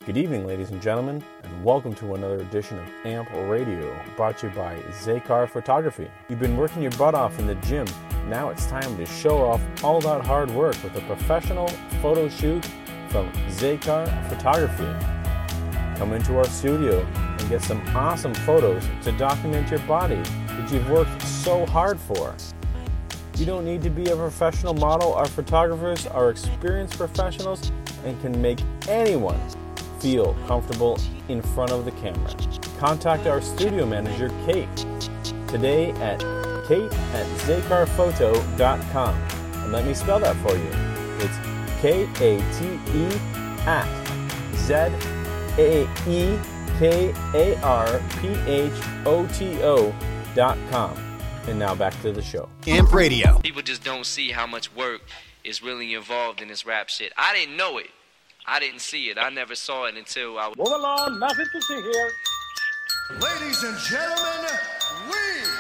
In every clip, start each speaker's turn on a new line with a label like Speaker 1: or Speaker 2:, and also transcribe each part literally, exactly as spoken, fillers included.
Speaker 1: Good evening, ladies and gentlemen, and welcome to another edition of A M P Radio, brought to you by Zakar Photography. You've been working your butt off in the gym. Now it's time to show off all that hard work with a professional photo shoot from Zakar Photography. Come into our studio and get some awesome photos to document your body that you've worked so hard for. You don't need to be a professional model. Our photographers are experienced professionals and can make anyone feel comfortable in front of the camera. Contact our studio manager, Kate, today at kate at zakar photo dot com. And let me spell that for you. It's K A T E at Z A E K A R P H O T O dot com. And now back to the show.
Speaker 2: A M P Radio.
Speaker 3: People just don't see how much work is really involved in this rap shit. I didn't know it. I didn't see it. I never saw it until I...
Speaker 4: Move along, nothing to see here.
Speaker 2: Ladies and gentlemen, we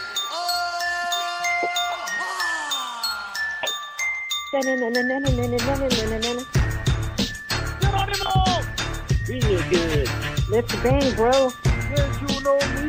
Speaker 4: Geronimo!
Speaker 5: Real good. Let's bang, bro.
Speaker 4: Yes, you know me.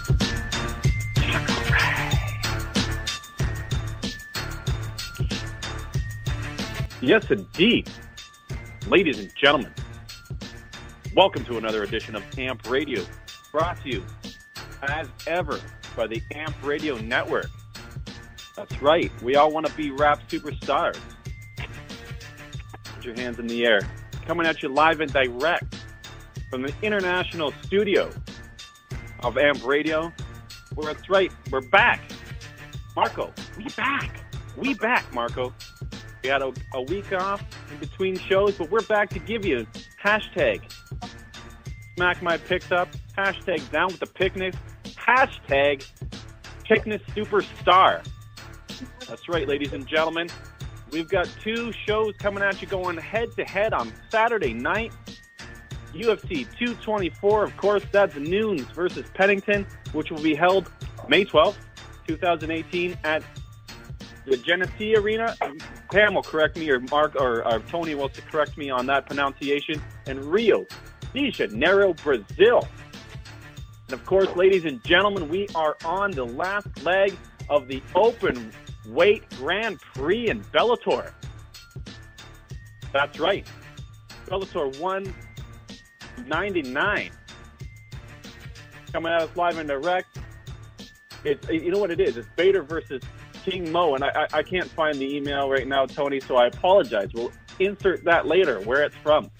Speaker 4: Yes, indeed. Ladies and gentlemen, welcome to another edition of A M P Radio, brought to you, as ever, by the A M P Radio Network. That's right, we all want to be rap superstars. Put your hands in the air. Coming at you live and direct from the international studio of A M P Radio. Well, that's right, we're back. Marco, we back. We back, Marco. We had a, a week off in between shows, but we're back to give you hashtag smack my picks up, hashtag down with the picnic, hashtag picnic superstar. That's right, ladies and gentlemen. We've got two shows coming at you going head to head on Saturday night. U F C two twenty-four, of course, that's Nunes versus Pennington, which will be held May twelfth, twenty eighteen at the Genesee Arena. Pam will correct me, or Mark, or, or Tony will correct me on that pronunciation. And Rio de Janeiro, Brazil. And of course, ladies and gentlemen, we are on the last leg of the open weight Grand Prix in Bellator. That's right. Bellator one ninety-nine. Coming at us live and direct. It's, you know what it is? It's Bader versus King Mo, and I, I can't find the email right now, Tony, so I apologize. We'll insert that later, where it's from.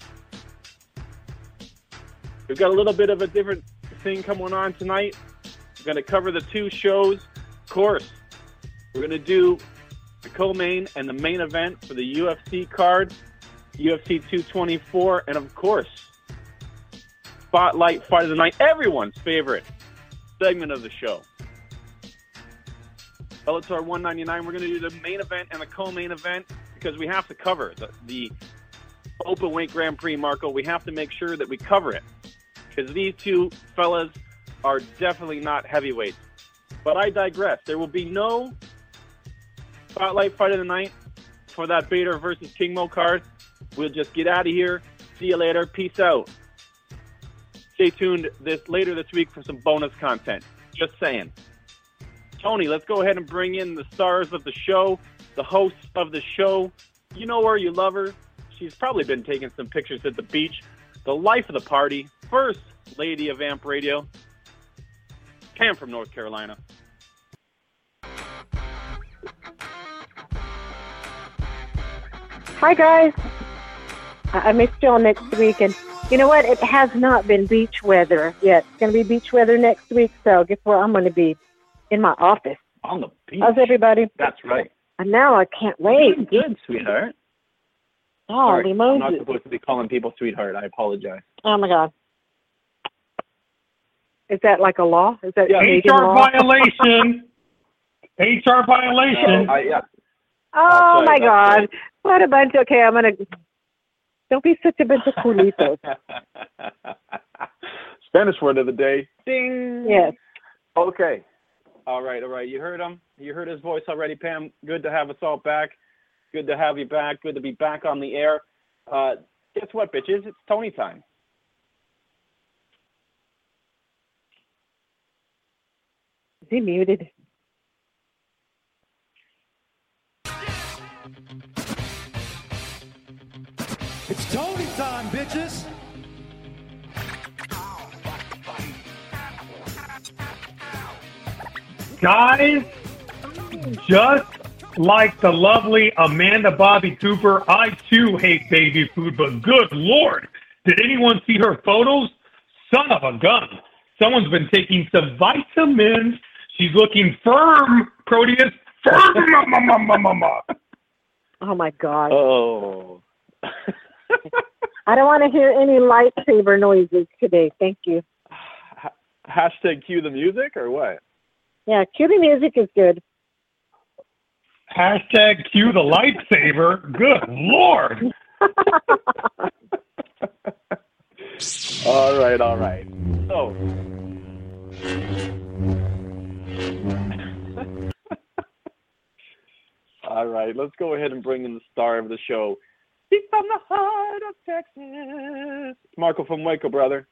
Speaker 4: We've got a little bit of a different thing coming on tonight. We're going to cover the two shows. Of course, we're going to do the co-main and the main event for the U F C card, U F C two twenty-four, and of course, Spotlight Fight of the Night, everyone's favorite segment of the show. Bellator one ninety-nine, we're going to do the main event and the co-main event because we have to cover the, the open weight Grand Prix, Marco. We have to make sure that we cover it because these two fellas are definitely not heavyweights. But I digress. There will be no Spotlight Fight of the Night for that Bader versus King Mo card. We'll just get out of here. See you later. Peace out. Stay tuned this later this week for some bonus content. Just saying. Tony, let's go ahead and bring in the stars of the show, the hosts of the show. You know her, you love her. She's probably been taking some pictures at the beach. The life of the party, first lady of A M P Radio, Pam from North Carolina.
Speaker 5: Hi, guys. I I missed y'all next week, and you know what? It has not been beach weather yet. It's going to be beach weather next week, so guess where I'm going to be? In my office.
Speaker 4: On the beach.
Speaker 5: How's everybody?
Speaker 4: That's right.
Speaker 5: And now I can't wait.
Speaker 4: Good, sweetheart.
Speaker 5: Oh,
Speaker 4: Sorry, I'm not
Speaker 5: Moses.
Speaker 4: supposed to be calling people sweetheart. I apologize.
Speaker 5: Oh, my God. Is that like a law? Is that
Speaker 4: Yeah.
Speaker 5: Canadian
Speaker 6: H R
Speaker 5: law?
Speaker 6: violation. H R violation.
Speaker 4: Uh, I, yeah.
Speaker 5: Oh,
Speaker 4: That's right,
Speaker 5: my
Speaker 4: that's
Speaker 5: God.
Speaker 4: right.
Speaker 5: What a bunch. Okay, I'm going to... Don't be such a bunch of culitos.
Speaker 4: Spanish word of the day. Ding.
Speaker 5: Yes.
Speaker 4: Okay. All right, all right. You heard him. You heard his voice already, Pam. Good to have us all back. Good to have you back. Good to be back on the air. Uh, guess what, bitches? It's Tony time.
Speaker 5: he muted?
Speaker 2: It's Tony time, bitches.
Speaker 6: Guys, just like the lovely Amanda Bobby Cooper, I too hate baby food, but good Lord, did anyone see her photos? Son of a gun. Someone's been taking some vitamins. She's looking firm, Proteus. Firm.
Speaker 5: Oh, my God.
Speaker 4: Oh.
Speaker 5: I don't want to hear any lightsaber noises today. Thank you.
Speaker 4: Hashtag cue the music or what?
Speaker 5: Yeah, cue the music is good.
Speaker 6: Hashtag cue the lightsaber. Good Lord.
Speaker 4: All right, all right. So, all right, let's go ahead and bring in the star of the show. He's from the heart of Texas. Marco from Waco, brother.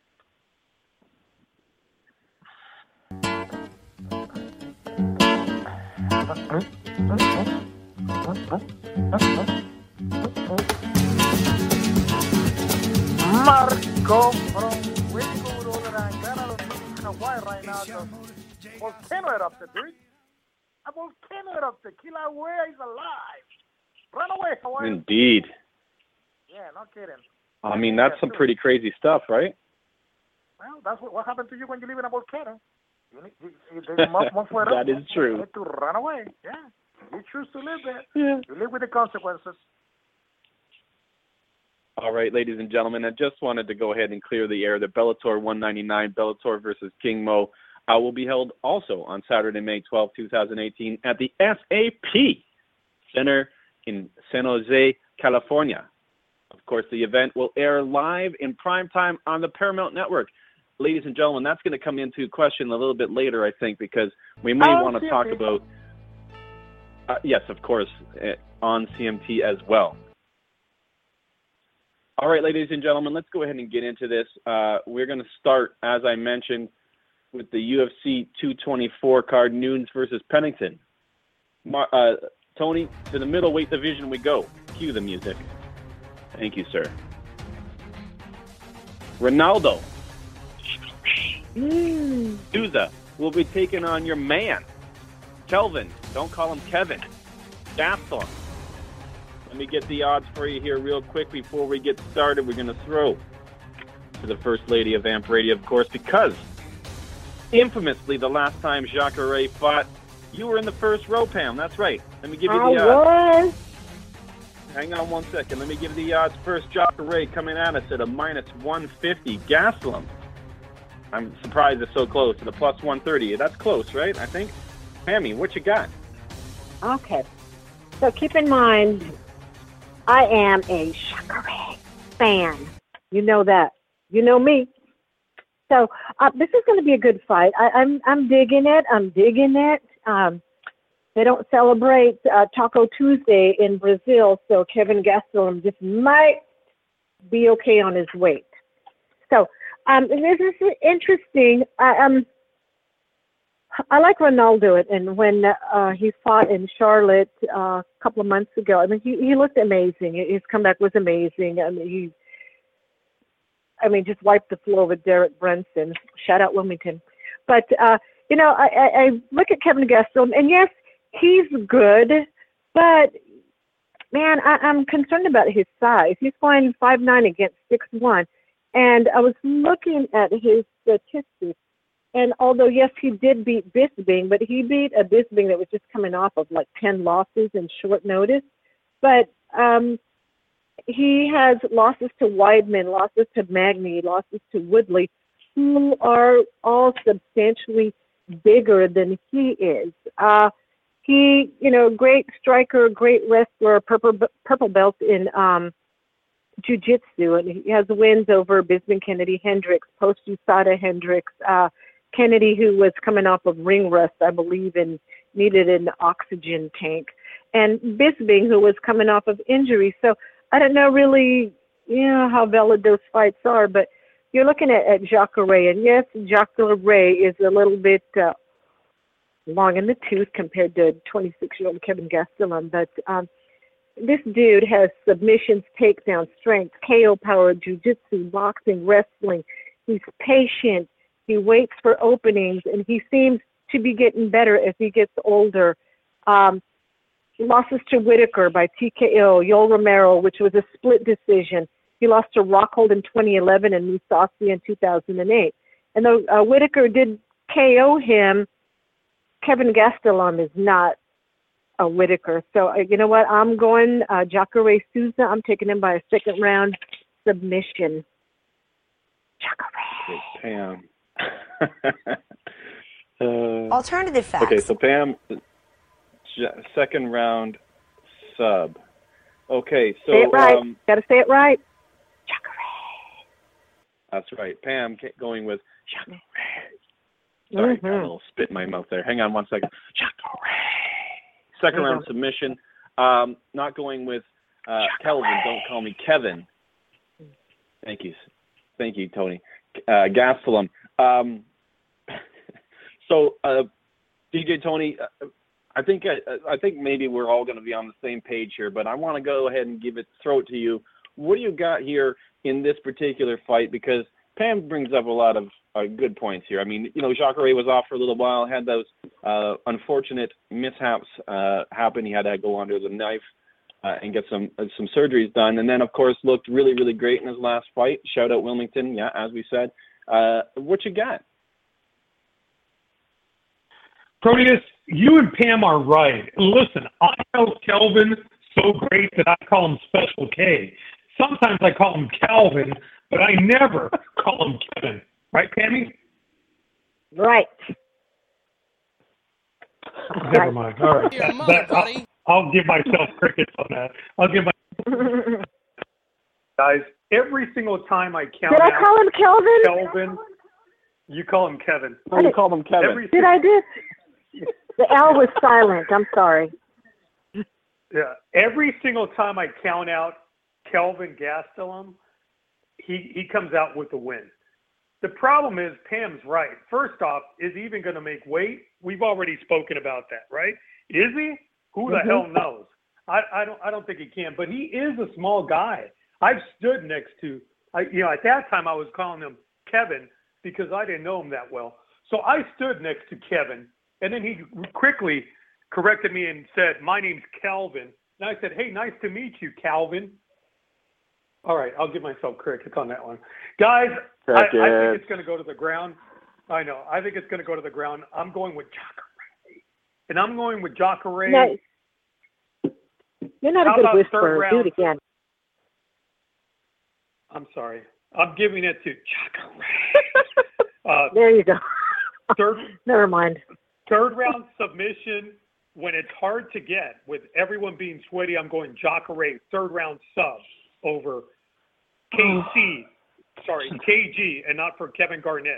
Speaker 7: Marco from Waco, Rhode Island, in Hawaii right now. The volcano erupted, dude. A volcano erupted. Kilauea is alive. Run away, Hawaii.
Speaker 4: Indeed.
Speaker 7: Yeah, no kidding.
Speaker 4: I mean, that's some pretty crazy stuff, right?
Speaker 7: Well, that's what, what happened to you when you live in a volcano. You need, you, you, there's one, one flare up,
Speaker 4: That is true.
Speaker 7: You need to run away. Yeah. You choose to live there.
Speaker 4: Yeah.
Speaker 7: You live with the consequences.
Speaker 4: All right, ladies and gentlemen, I just wanted to go ahead and clear the air that Bellator one ninety-nine, Bellator versus King Mo, uh, will be held also on Saturday, May twelfth, twenty eighteen at the S A P Center in San Jose, California. Of course, the event will air live in prime time on the Paramount Network. Ladies and gentlemen, that's going to come into question a little bit later, I think, because we may
Speaker 7: Oh,
Speaker 4: want to
Speaker 7: C M T.
Speaker 4: talk about, uh, yes, of course, uh, on C M T as well. All right, ladies and gentlemen, let's go ahead and get into this. Uh, we're going to start, as I mentioned, with the U F C two twenty-four card, Nunes versus Pennington. Mar- uh, Tony, to the middleweight division we go. Cue the music. Thank you, sir. Ronaldo
Speaker 5: Mm.
Speaker 4: Souza will be taking on your man, Kelvin. Don't call him Kevin. Gaston. Let me get the odds for you here real quick before we get started. We're going to throw to the First Lady of Amp Radio, of course, because infamously the last time Jacare fought, you were in the first row, Pam. That's right. Let me give you
Speaker 5: I
Speaker 4: the odds.
Speaker 5: was.
Speaker 4: Hang on one second. Let me give you the odds first. Jacare coming at us at a minus one fifty. Gastelum, I'm surprised it's so close, to the plus one thirty. That's close, right? I think. Pammy, what you got?
Speaker 5: Okay. So keep in mind, I am a Jacare fan. You know that. You know me. So uh, this is going to be a good fight. I, I'm I'm digging it. I'm digging it. Um, they don't celebrate uh, Taco Tuesday in Brazil, so Kevin Gastelum just might be okay on his weight. So um, this is interesting. I, um, I like Ronaldo, and when uh, he fought in Charlotte uh, a couple of months ago, I mean, he, he looked amazing. His comeback was amazing. I mean, he, I mean, just wiped the floor with Derek Brunson. Shout out Wilmington. But uh, you know, I, I, I look at Kevin Gastelum, and yes, he's good, but man, I, I'm concerned about his size. He's going five nine against six one, and I was looking at his statistics. And although, yes, he did beat Bisping, but he beat a Bisping that was just coming off of like ten losses in short notice. But um, he has losses to Weidman, losses to Magny, losses to Woodley, who are all substantially bigger than he is. Uh, he, you know, great striker, great wrestler, purple, purple belt in um, jiu-jitsu. And he has wins over Bisping, Kennedy, Hendricks, post-U S A D A Hendricks, uh, Kennedy, who was coming off of ring rust, I believe, and needed an oxygen tank, and Bisping, who was coming off of injury. So I don't know really, you know, how valid those fights are, but you're looking at, at Jacare, and yes, Jacare is a little bit uh, long in the tooth compared to twenty-six-year-old Kevin Gastelum. But um, this dude has submissions, takedown, strength, K O power, jiu-jitsu, boxing, wrestling. He's patient. He waits for openings, and he seems to be getting better as he gets older. Um, losses to Whitaker by T K O, Yoel Romero, which was a split decision. He lost to Rockhold in twenty eleven and Mousasi in two thousand eight. And though uh, Whitaker did K O him, Kevin Gastelum is not a Whitaker. So, uh, you know what? I'm going uh, Jacare Souza. I'm taking him by a second round submission. Jacare.
Speaker 4: Pam. uh,
Speaker 8: Alternative facts.
Speaker 4: Okay, so Pam, j- second round sub. Okay, so
Speaker 5: say it right.
Speaker 4: Um,
Speaker 5: Got to say it right.
Speaker 4: That's right. Pam going with Jacare. Sorry,
Speaker 5: Mm-hmm.
Speaker 4: got a little spit in my mouth there. Hang on one second. Jacare. Second round
Speaker 5: Mm-hmm.
Speaker 4: submission. Um, not going with uh, Kelvin. Don't call me Kevin. Thank you. Thank you, Tony. Uh, Gastelum. Um, so, uh, D J Tony, uh, I think I, I think maybe we're all going to be on the same page here, but I want to go ahead and give it throw it to you. What do you got here in this particular fight? Because Pam brings up a lot of uh, good points here. I mean, you know, Jacare was off for a little while, had those uh, unfortunate mishaps uh, happen. He had to go under the knife uh, and get some uh, some surgeries done, and then of course looked really really great in his last fight. Shout out Wilmington, yeah, as we said. Uh, what you got?
Speaker 6: Proteus, you and Pam are right. Listen, I know Kelvin so great that I call him Special K. Sometimes I call him Calvin, but I never call him Kevin. Right, Pammy?
Speaker 5: Right.
Speaker 6: Never mind. All right.
Speaker 8: Your
Speaker 6: That-
Speaker 8: mother,
Speaker 6: that- I'll,
Speaker 8: buddy.
Speaker 6: I'll give myself crickets on that. I'll give my guys every single time I count
Speaker 5: Did I
Speaker 6: out
Speaker 5: call him Kelvin?
Speaker 6: Kelvin, you call him Kevin.
Speaker 4: Oh, you called him Kevin.
Speaker 6: Every
Speaker 5: Did I do? The L was silent. I'm sorry.
Speaker 6: Yeah, every single time I count out Kelvin Gastelum, he he comes out with the win. The problem is Pam's right. First off, is he even going to make weight? We've already spoken about that, right? Is he? Who the
Speaker 5: Mm-hmm.
Speaker 6: hell knows? I, I don't I don't think he can. But he is a small guy. I've stood next to, I you know, at that time I was calling him Kevin because I didn't know him that well. So I stood next to Kevin, and then he quickly corrected me and said, "My name's Calvin." And I said, "Hey, nice to meet you, Calvin." All right, I'll give myself crickets on that one. Guys, I, I think it's going to go to the ground. I know. I think it's going to go to the ground. I'm going with Jacare. And I'm going with Jacare.
Speaker 5: No, you're not
Speaker 6: How
Speaker 5: a good
Speaker 6: about third
Speaker 5: whisperer. Do
Speaker 6: round?
Speaker 5: it again.
Speaker 6: I'm sorry. I'm giving it to Jacare. uh,
Speaker 5: There you go.
Speaker 6: third,
Speaker 5: Never mind.
Speaker 6: third round submission, when it's hard to get, with everyone being sweaty, I'm going Jacare, third round sub over K C. Sorry, K G, and not for Kevin Garnett.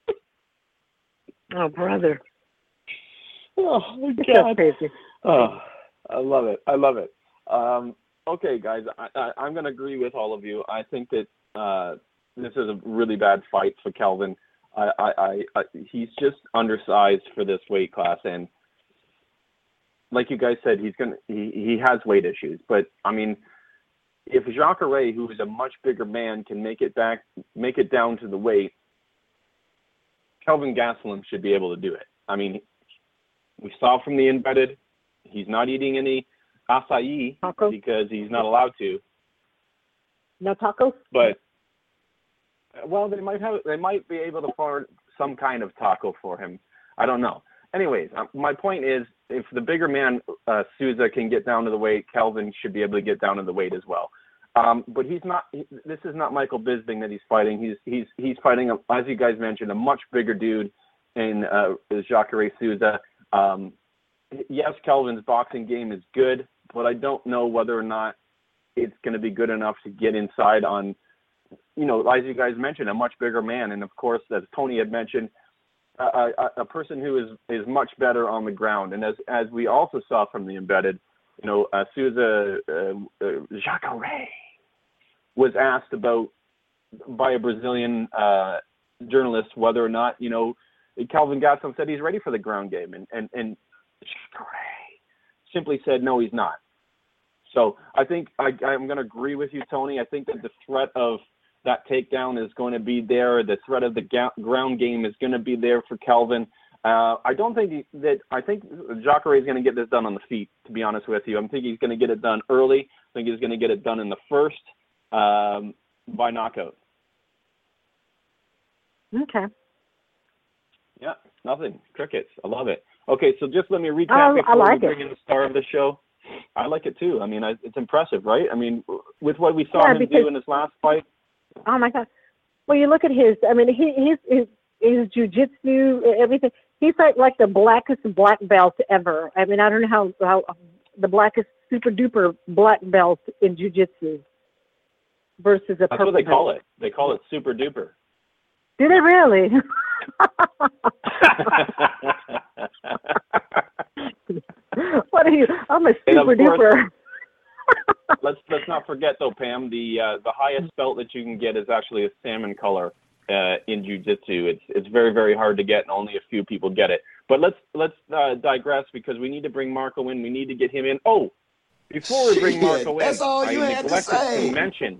Speaker 5: Oh, brother.
Speaker 4: Oh my
Speaker 5: It's so crazy.
Speaker 4: Oh, I love it. I love it. Um, okay, guys, I, I, I'm going to agree with all of you. I think that uh, this is a really bad fight for Kelvin. I, I, I, I, he's just undersized for this weight class, and like you guys said, he's gonna he, he has weight issues. But I mean, if Jacare, who is a much bigger man, can make it back, make it down to the weight, Kelvin Gastelum should be able to do it. I mean, we saw from the embedded, he's not eating any acai
Speaker 5: Tacos?
Speaker 4: because he's not allowed to.
Speaker 5: No tacos?
Speaker 4: But well, they might have, they might be able to find some kind of taco for him. I don't know. Anyways, uh, my point is, if the bigger man uh, Souza can get down to the weight, Kelvin should be able to get down to the weight as well. Um, but he's not. He, this is not Michael Bisping that he's fighting. He's he's he's fighting, a, as you guys mentioned, a much bigger dude in uh, Jacare Souza. Um, yes, Kelvin's boxing game is good, but I don't know whether or not it's going to be good enough to get inside on, you know, as you guys mentioned, a much bigger man. And of course, as Tony had mentioned, a, a, a person who is, is much better on the ground. And as as we also saw from the embedded, you know, uh, Souza, uh, uh, Jacare was asked about by a Brazilian uh, journalist whether or not, you know, Kelvin Gastelum said he's ready for the ground game, and and and Jacare simply said no, he's not. So I think I, I'm going to agree with you, Tony. I think that the threat of that takedown is going to be there. The threat of the ga- ground game is going to be there for Kelvin. Uh, I don't think he, that – I think Jacare is going to get this done on the feet, to be honest with you. I think he's going to get it done early. I think he's going to get it done in the first um, by knockout.
Speaker 5: Okay.
Speaker 4: Yeah, nothing. Crickets. I love it. Okay, so just let me recap
Speaker 5: Oh,
Speaker 4: before
Speaker 5: I like
Speaker 4: we bring
Speaker 5: it.
Speaker 4: in the star of the show. I like it too. I mean, I, it's impressive, right? I mean, with what we saw
Speaker 5: Yeah,
Speaker 4: him
Speaker 5: because-
Speaker 4: do in his last fight.
Speaker 5: Oh my God! Well, you look at his. I mean, he his his, his jujitsu, everything. He's like like the blackest black belt ever. I mean, I don't know how how the blackest super duper black belt in jujitsu versus a
Speaker 4: That's
Speaker 5: purple
Speaker 4: what they call
Speaker 5: belt.
Speaker 4: it. They call it super duper.
Speaker 5: Do they really? What are you? I'm a
Speaker 4: And of
Speaker 5: super
Speaker 4: course-
Speaker 5: duper.
Speaker 4: let's let's not forget though, Pam. The uh, the highest belt that you can get is actually a salmon color uh, in jiu-jitsu. It's it's very very hard to get, and only a few people get it. But let's let's uh, digress because we need to bring Marco in. We need to get him in. Oh, before we bring
Speaker 8: Shit,
Speaker 4: Marco in,
Speaker 8: that's all
Speaker 4: I
Speaker 8: you had to
Speaker 4: neglected
Speaker 8: say.
Speaker 4: to mention.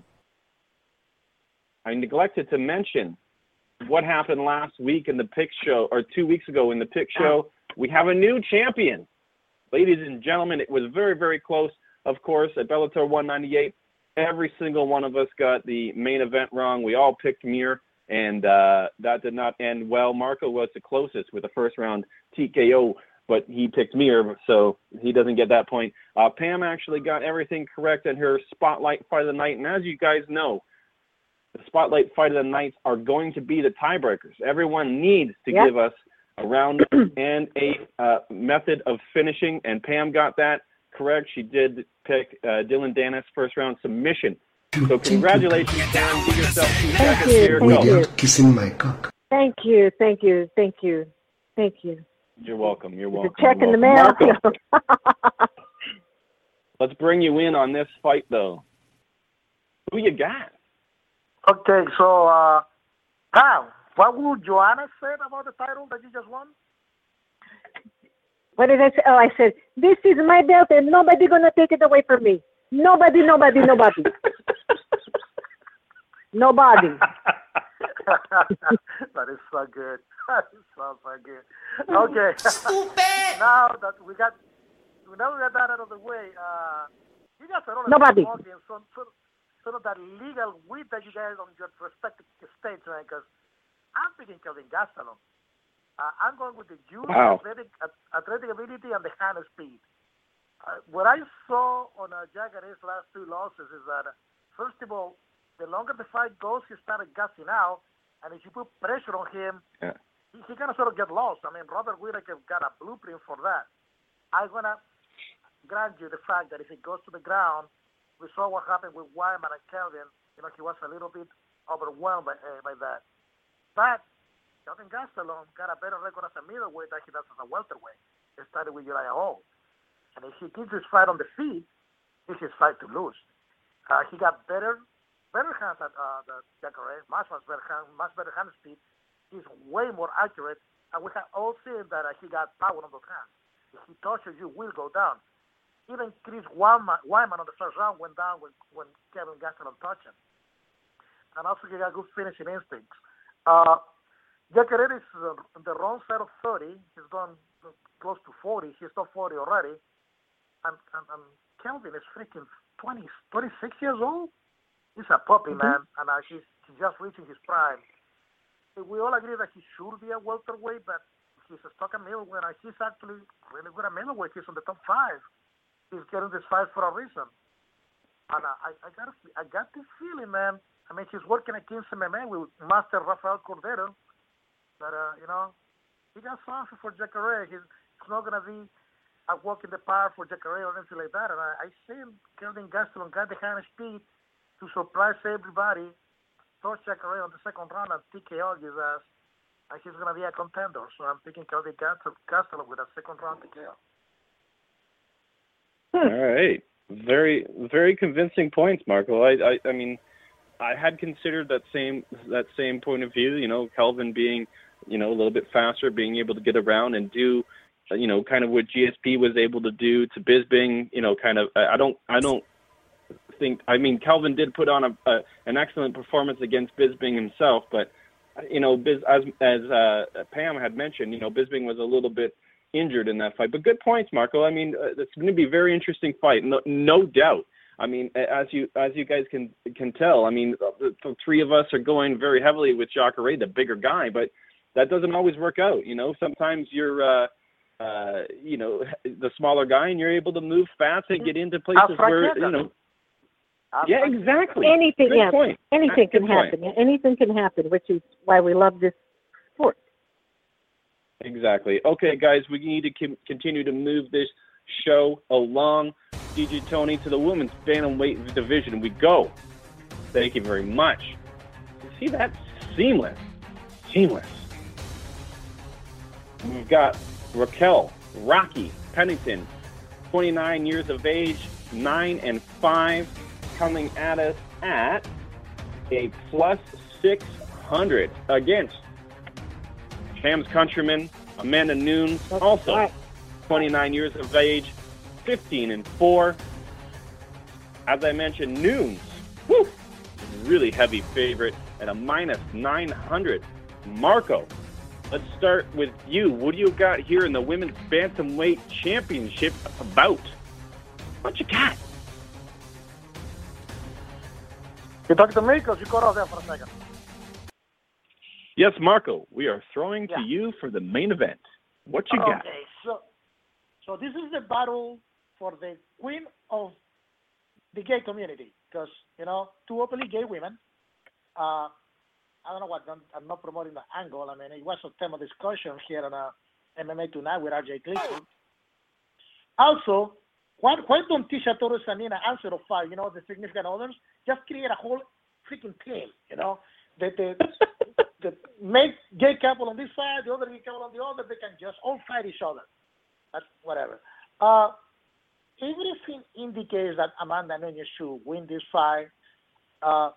Speaker 4: I neglected to mention what happened last week in the pick show, or two weeks ago in the pick show. We have a new champion. Ladies and gentlemen, it was very, very close, of course, at Bellator one ninety-eight. Every single one of us got the main event wrong. We all picked Mir, and uh, that did not end well. Marco was the closest with a first-round T K O, but he picked Mir, so he doesn't get that point. Uh, Pam actually got everything correct in her Spotlight Fight of the Night, and as you guys know, the Spotlight Fight of the Nights are going to be the tiebreakers. Everyone needs to
Speaker 5: Yep.
Speaker 4: give us a round and a uh, method of finishing, and Pam got that correct. She did pick uh, Dylan Dennis first round submission. So congratulations, Pam. Give yourself two
Speaker 5: Thank
Speaker 4: seconds
Speaker 5: you.
Speaker 4: here.
Speaker 5: Thank
Speaker 4: Go.
Speaker 5: you.
Speaker 8: Kissing my cock.
Speaker 5: Thank you, thank you, thank you, thank you.
Speaker 4: You're welcome. You're
Speaker 5: The
Speaker 4: welcome.
Speaker 5: check
Speaker 4: You're
Speaker 5: in the
Speaker 4: welcome.
Speaker 5: mail.
Speaker 4: Marco, let's bring you in on this fight, though. Who you got?
Speaker 7: Okay, so, uh, Pam, what would Joanna say about the title that you just won?
Speaker 5: What did I say? Oh, I said, this is my belt and nobody gonna take it away from me. Nobody, nobody, nobody. Nobody.
Speaker 7: That is so good. That is so, so good. Okay. Stupid! Now that we got, now we got that out of the way, uh, you guys are all
Speaker 5: Nobody.
Speaker 7: audience, so, so, sort of that legal wit that you guys on your respective states, right? Because I'm picking Kelvin Gastelum. Uh, I'm going with the youth,
Speaker 4: Wow.
Speaker 7: athletic, athletic ability, and the hand speed. Uh, what I saw on uh, Jacare's last two losses is that, uh, first of all, the longer the fight goes, he started gassing out, and if you put pressure on him,
Speaker 4: Yeah.
Speaker 7: he, he kind of sort of get lost. I mean, Robert Whittaker got a blueprint for that. I'm going to grant you the fact that if it goes to the ground, we saw what happened with Wyman and Kelvin. You know, he was a little bit overwhelmed by, uh, by that. But Kelvin Gastelum got a better record as a middleweight than he does as a welterweight. It started with Uriah Hall. And if he keeps his fight on the feet, it's his fight to lose. Uh, he got better better hands at uh, the Jacare, much, much better hand, much better hand speed. He's way more accurate. And we have all seen that uh, he got power on those hands. If he touches you, will go down. Even Chris Wyman, Wyman on the first round went down when, when Kelvin Gastelum touched him. And also he got good finishing instincts. Uh, Jacare is uh, on the wrong side of thirty. He's gone close to forty. He's not forty already. And, and, and Kelvin is freaking twenty, twenty-six years old. He's a puppy,
Speaker 5: Mm-hmm.
Speaker 7: man. And uh, he's, he's just reaching his prime. We all agree that he should be a welterweight, but he's a stuck at middleweight. And he's actually really good at middleweight. He's on the top five. He's getting this fight for a reason. And uh, I, I, got a, I got this feeling, man. I mean, he's working at Kings M M A with Master Rafael Cordero. But, uh, you know, he got something for Jacare. He's, it's not going to be a walk in the park for Jacare or anything like that. And I, I see Kelvin Gastelum got the kind of speed to surprise everybody, touch Jacare on the second round and T K O his ass. And he's going to be a contender. So I'm picking Kelvin Gastelum with a second round T K O.
Speaker 4: All right. Very, very convincing points, Marco. I, I, I mean, I had considered that same that same point of view. You know, Kelvin being you know, a little bit faster, being able to get around and do, you know, kind of what G S P was able to do to Bisping. You know, kind of. I don't. I don't think. I mean, Kelvin did put on a, a an excellent performance against Bisping himself, but you know, Biz, as as uh, Pam had mentioned, you know, Bisping was a little bit injured in that fight. But good points, Marco. I mean, uh, it's going to be a very interesting fight, no, no doubt. I mean, as you as you guys can can tell, I mean, the, the three of us are going very heavily with Jacare, the bigger guy, but that doesn't always work out. You know, sometimes you're, uh, uh, you know, the smaller guy, and you're able to move fast and get into places where, you know. Yeah, exactly.
Speaker 5: Anything,
Speaker 4: Good
Speaker 5: yeah,
Speaker 4: point.
Speaker 5: anything
Speaker 4: Good
Speaker 5: can
Speaker 4: point.
Speaker 5: happen. Anything can happen, which is why we love this sport.
Speaker 4: Exactly. Okay, guys, we need to com- continue to move this show along. D J Tony, to the women's bantamweight division we go. Thank you very much. You see that? Seamless. Seamless. We've got Raquel Rocky Pennington, twenty-nine years of age, nine and five, coming at us at a plus six hundred against Pam's countryman, Amanda Nunes, also twenty-nine years of age, fifteen and four. As I mentioned, Nunes, whew, really heavy favorite at a minus nine hundred. Marco, let's start with you. What do you got here in the women's bantamweight championship bout? What you got?
Speaker 7: You talking to me because you cut off there for a second.
Speaker 4: Yes, Marco, we are throwing
Speaker 7: Yeah.
Speaker 4: to you for the main event. What you got?
Speaker 7: Okay, so so this is the battle for the queen of the gay community because, you know, two openly gay women. Uh, I don't know what, I'm, I'm not promoting the angle. I mean, it was a tema of discussion here on uh, M M A Tonight with R J Clifford. Also, why, why don't Tisha Torres and Nina answer of five, you know, the significant others? Just create a whole freaking team, you know, that the, the make gay couple on this side, the other gay couple on the other, they can just all fight each other. But whatever. Uh, everything indicates that Amanda Nunes should win this fight. Uh,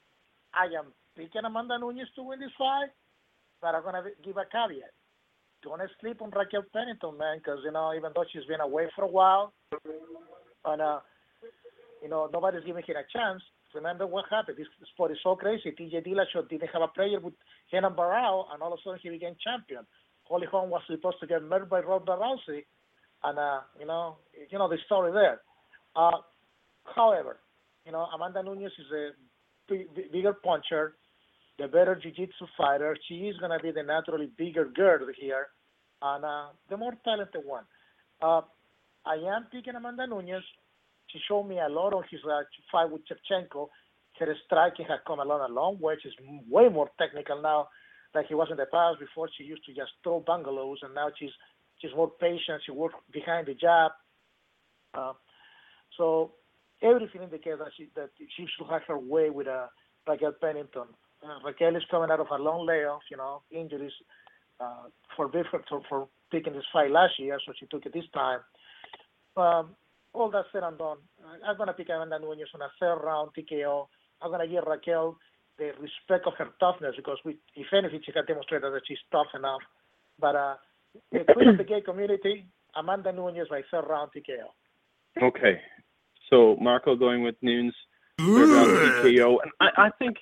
Speaker 7: I am picking Amanda Nunes to win this fight, but I'm going to give a caveat. Don't sleep on Raquel Pennington, man, because, you know, even though she's been away for a while, and, uh, you know, nobody's giving her a chance. Remember what happened. This sport is so crazy. T J Dillashaw didn't have a player with Renan Barão, and all of a sudden he became champion. Holly Holm was supposed to get murdered by Ronda Rousey, and, uh, you know, you know the story there. Uh, however, you know, Amanda Nunes is a big, bigger puncher, the better jiu-jitsu fighter. She is going to be the naturally bigger girl here, and uh, the more talented one. Uh, I am picking Amanda Nunes. She showed me a lot on his uh, fight with Shevchenko. Her striking has come along a long way. She's way more technical now than he was in the past. Before, she used to just throw bungalows, and now she's she's more patient. She works behind the jab. Uh, so everything indicates that she that she should have her way with uh, Raquel Pennington. Uh, Raquel is coming out of a long layoff, you know, injuries uh, for, for for picking this fight last year, so she took it this time. Um, all that said and done, I'm going to pick Amanda Nunes on a third round T K O. I'm going to give Raquel the respect of her toughness because, we, if anything, she can demonstrate that she's tough enough. But uh, the queen of the gay community, Amanda Nunes by third round T K O.
Speaker 4: Okay. So, Marco going with Nunes, third round T K O. And I, I think...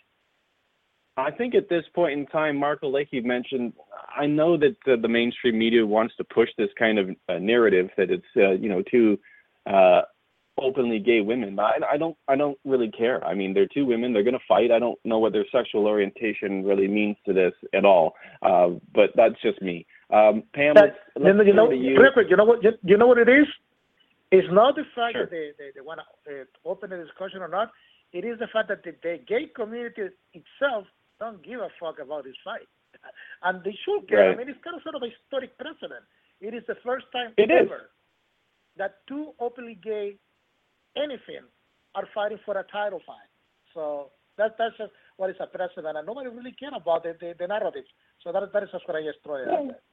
Speaker 4: I think at this point in time, Marco, like you mentioned, I know that uh, the mainstream media wants to push this kind of uh, narrative that it's, uh, you know, two uh, openly gay women. But I, I don't, I don't really care. I mean, they're two women. They're going to fight. I don't know what their sexual orientation really means to this at all. Uh, but that's just me. Um, Pam, let's, let's
Speaker 7: you know,
Speaker 4: to you.
Speaker 7: Real quick, you know what? You, you know what it is? It's not the fact
Speaker 4: Sure.
Speaker 7: that they, they, they want to uh, open the discussion or not. It is the fact that the, the gay community itself don't give a fuck about this fight. And they should care.
Speaker 4: Right.
Speaker 7: I mean, it's kind of sort of a historic precedent. It is the first time
Speaker 4: It
Speaker 7: ever
Speaker 4: is.
Speaker 7: that two openly gay anything are fighting for a title fight. So that, that's just what is a precedent. And nobody really cares about the, the, the narratives. So that, that is just what I just throw it out there.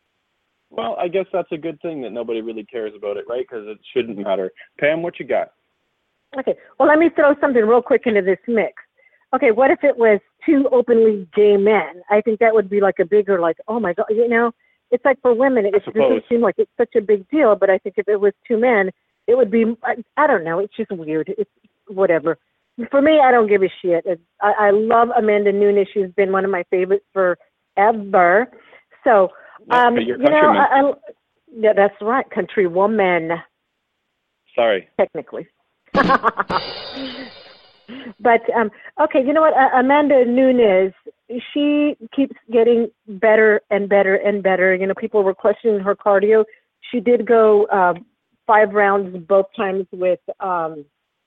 Speaker 4: Well, I guess that's a good thing that nobody really cares about it, right? Because it shouldn't matter. Pam, what you got?
Speaker 5: Okay. Well, let me throw something real quick into this mix. okay, what if it was two openly gay men? I think that would be like a bigger, like, oh my God, you know, it's like for women, it doesn't seem like it's such a big deal, but I think if it was two men, it would be, I, I don't know, it's just weird. It's whatever. For me, I don't give a shit. It's, I, I love Amanda Nunes. She's been one of my favorites forever. So, um,
Speaker 4: yeah, you
Speaker 5: know, I, I, yeah, that's right, country woman.
Speaker 4: Sorry.
Speaker 5: Technically. But, um, okay, you know what? Uh, Amanda Nunes, she keeps getting better and better and better. You know, people were questioning her cardio. She did go uh, five rounds both times with, um,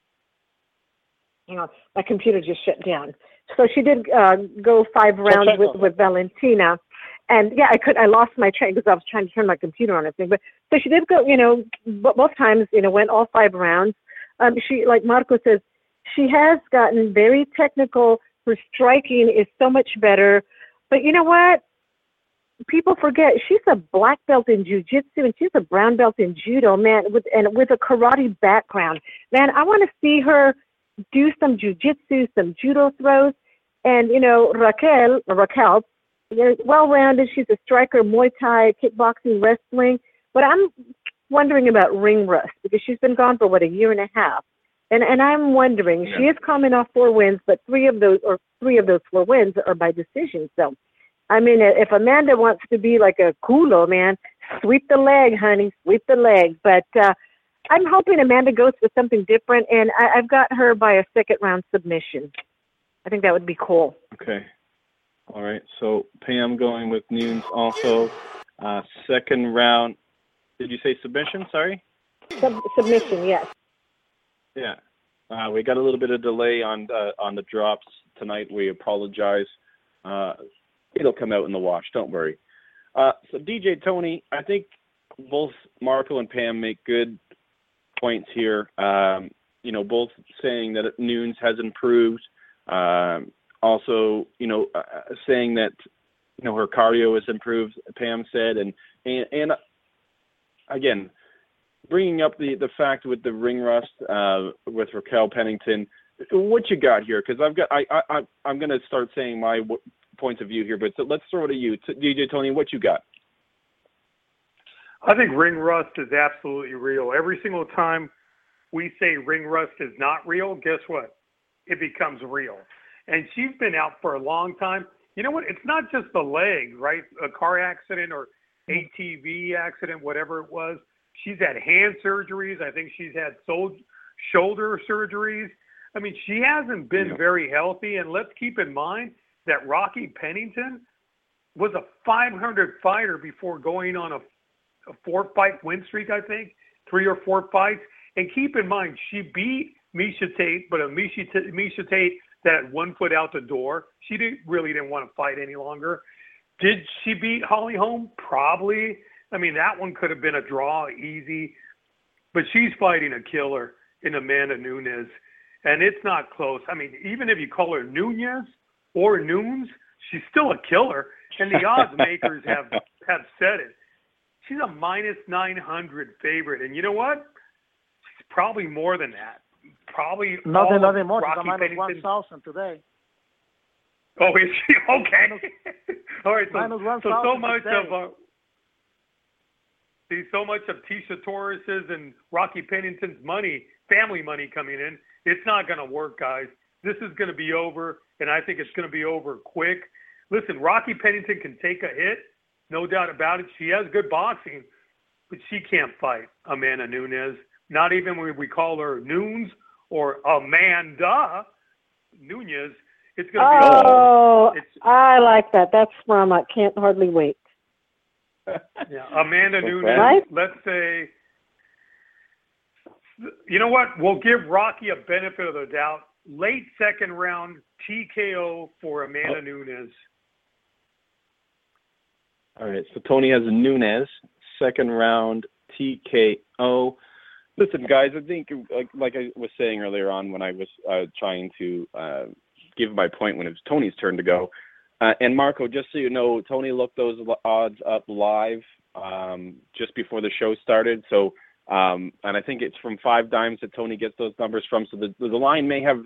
Speaker 5: hang on, my computer just shut down. So she did uh, go five rounds with, with Valentina. And, yeah, I could I lost my train because I was trying to turn my computer on and thing. But so she did go, you know, b- both times, you know, went all five rounds. Um, she, like Marco says, she has gotten very technical. Her striking is so much better. But you know what? People forget she's a black belt in jiu-jitsu and she's a brown belt in judo, man, with and with a karate background. Man, I want to see her do some jiu-jitsu, some judo throws. And, you know, Raquel, Raquel, you know, well-rounded. She's a striker, Muay Thai, kickboxing, wrestling. But I'm wondering about ring rust because she's been gone for, what, a year and a half. And and I'm wondering, yeah. She is coming off four wins, but three of those or three of those four wins are by decision. So, I mean, if Amanda wants to be like a culo, man, sweep the leg, honey, sweep the leg. But uh, I'm hoping Amanda goes for something different, and I, I've got her by a second round submission. I think that would be cool.
Speaker 4: Okay. All right. So Pam going with Nunes also. Uh, second round. Did you say submission? Sorry.
Speaker 5: Sub- submission. Yes.
Speaker 4: Yeah, uh, we got a little bit of delay on uh, on the drops tonight. We apologize. Uh, it'll come out in the wash. Don't worry. Uh, so D J Tony, I think both Marco and Pam make good points here. Um, you know, both saying that Nunes has improved. Um, also, you know, uh, saying that you know her cardio has improved. Pam said, and and, and again. Bringing up the, the fact with the ring rust uh, with Raquel Pennington, what you got here? Because I've got I I I'm going to start saying my w- points of view here, but so let's throw it to you, to D J Tony. What you got?
Speaker 6: I think ring rust is absolutely real. Every single time we say ring rust is not real, guess what? It becomes real. And she's been out for a long time. You know what? It's not just the leg, right? A car accident or A T V accident, whatever it was. She's had hand surgeries. I think she's had sold, shoulder surgeries. I mean, she hasn't been yeah. very healthy. And let's keep in mind that Rocky Pennington was a five hundred fighter before going on a, a four-fight win streak, I think, three or four fights. And keep in mind, she beat Miesha Tate, but a Miesha, Miesha Tate that had one foot out the door. She didn't, really didn't want to fight any longer. Did she beat Holly Holm? Probably. I mean, that one could have been a draw, easy. But she's fighting a killer in Amanda Nunes, and it's not close. I mean, even if you call her Nunez or Nunes, she's still a killer, and the odds makers have, have said it. She's a minus nine hundred favorite, and you know what? She's probably more than that. Probably
Speaker 7: nothing,
Speaker 6: all
Speaker 7: nothing more.
Speaker 6: Rocky
Speaker 7: She's a minus
Speaker 6: Pennington.
Speaker 7: one thousand today.
Speaker 6: Oh, is she? Okay. Minus, all right, so,
Speaker 7: minus one
Speaker 6: so, so much
Speaker 7: today.
Speaker 6: of... Uh, See, so much of Tisha Torres's and Rocky Pennington's money, family money coming in, it's not going to work, guys. This is going to be over, and I think it's going to be over quick. Listen, Rocky Pennington can take a hit, no doubt about it. She has good boxing, but she can't fight Amanda Nunes. Not even when we call her Nunes or Amanda Nunes. It's going to be
Speaker 5: oh,
Speaker 6: over. It's,
Speaker 5: I like that. That's from I Can't Hardly Wait.
Speaker 6: Yeah, Amanda Nunes,
Speaker 5: right?
Speaker 6: Let's say, you know what? We'll give Rocky a benefit of the doubt. Late second round T K O for Amanda oh. Nunes.
Speaker 4: All right, so Tony has a Nunes, second round T K O. Listen, guys, I think, like, like I was saying earlier on when I was uh, trying to uh, give my point when it was Tony's turn to go, Uh, and Marco, just so you know, Tony looked those odds up live um, just before the show started. So, um, and I think it's from Five Dimes that Tony gets those numbers from. So the, the line may have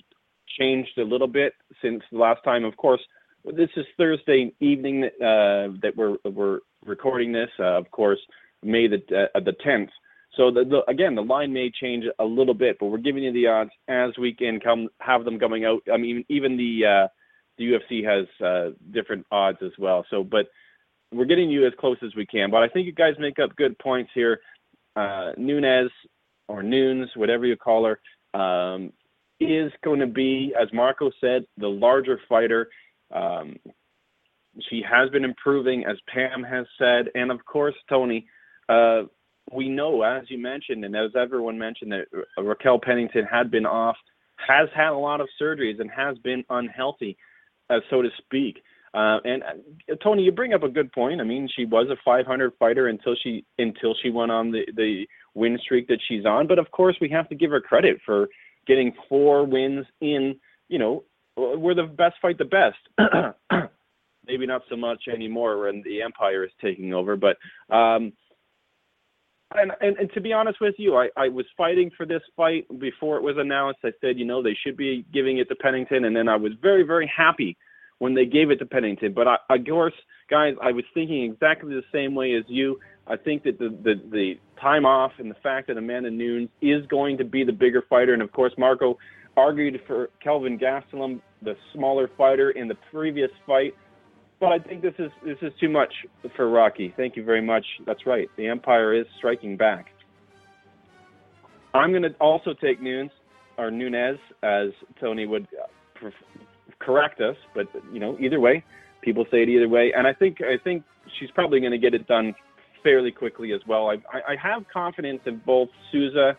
Speaker 4: changed a little bit since the last time. Of course, this is Thursday evening uh, that we're we're recording this. Uh, of course, May the uh, the tenth. So the, the, again, the line may change a little bit, but we're giving you the odds as we can come have them coming out. I mean, even the uh, the U F C has uh, different odds as well. So, but we're getting you as close as we can. But I think you guys make up good points here. Uh, Nunes or Nunes, whatever you call her, um, is going to be, as Marco said, the larger fighter. Um, she has been improving, as Pam has said, and of course, Tony. Uh, We know, as you mentioned, and as everyone mentioned, that Raquel Pennington had been off, has had a lot of surgeries, and has been unhealthy, uh, so to speak. Uh, and uh, Tony, you bring up a good point. I mean, she was a five hundred fighter until she until she went on the, the win streak that she's on. But of course, we have to give her credit for getting four wins in. You know, we're the best fight the best. Maybe not so much anymore when the Empire is taking over, but. Um, And, and, and to be honest with you, I, I was fighting for this fight before it was announced. I said, you know, they should be giving it to Pennington. And then I was very, very happy when they gave it to Pennington. But, I, of course, guys, I was thinking exactly the same way as you. I think that the, the, the time off and the fact that Amanda Nunes is going to be the bigger fighter. And, of course, Marco argued for Kelvin Gastelum, the smaller fighter, in the previous fight. But I think this is this is too much for Rocky. Thank you very much. That's right. The Empire is striking back. I'm going to also take Nunes, or Nunes, as Tony would correct us. But, you know, either way, people say it either way. And I think I think she's probably going to get it done fairly quickly as well. I, I have confidence in both Souza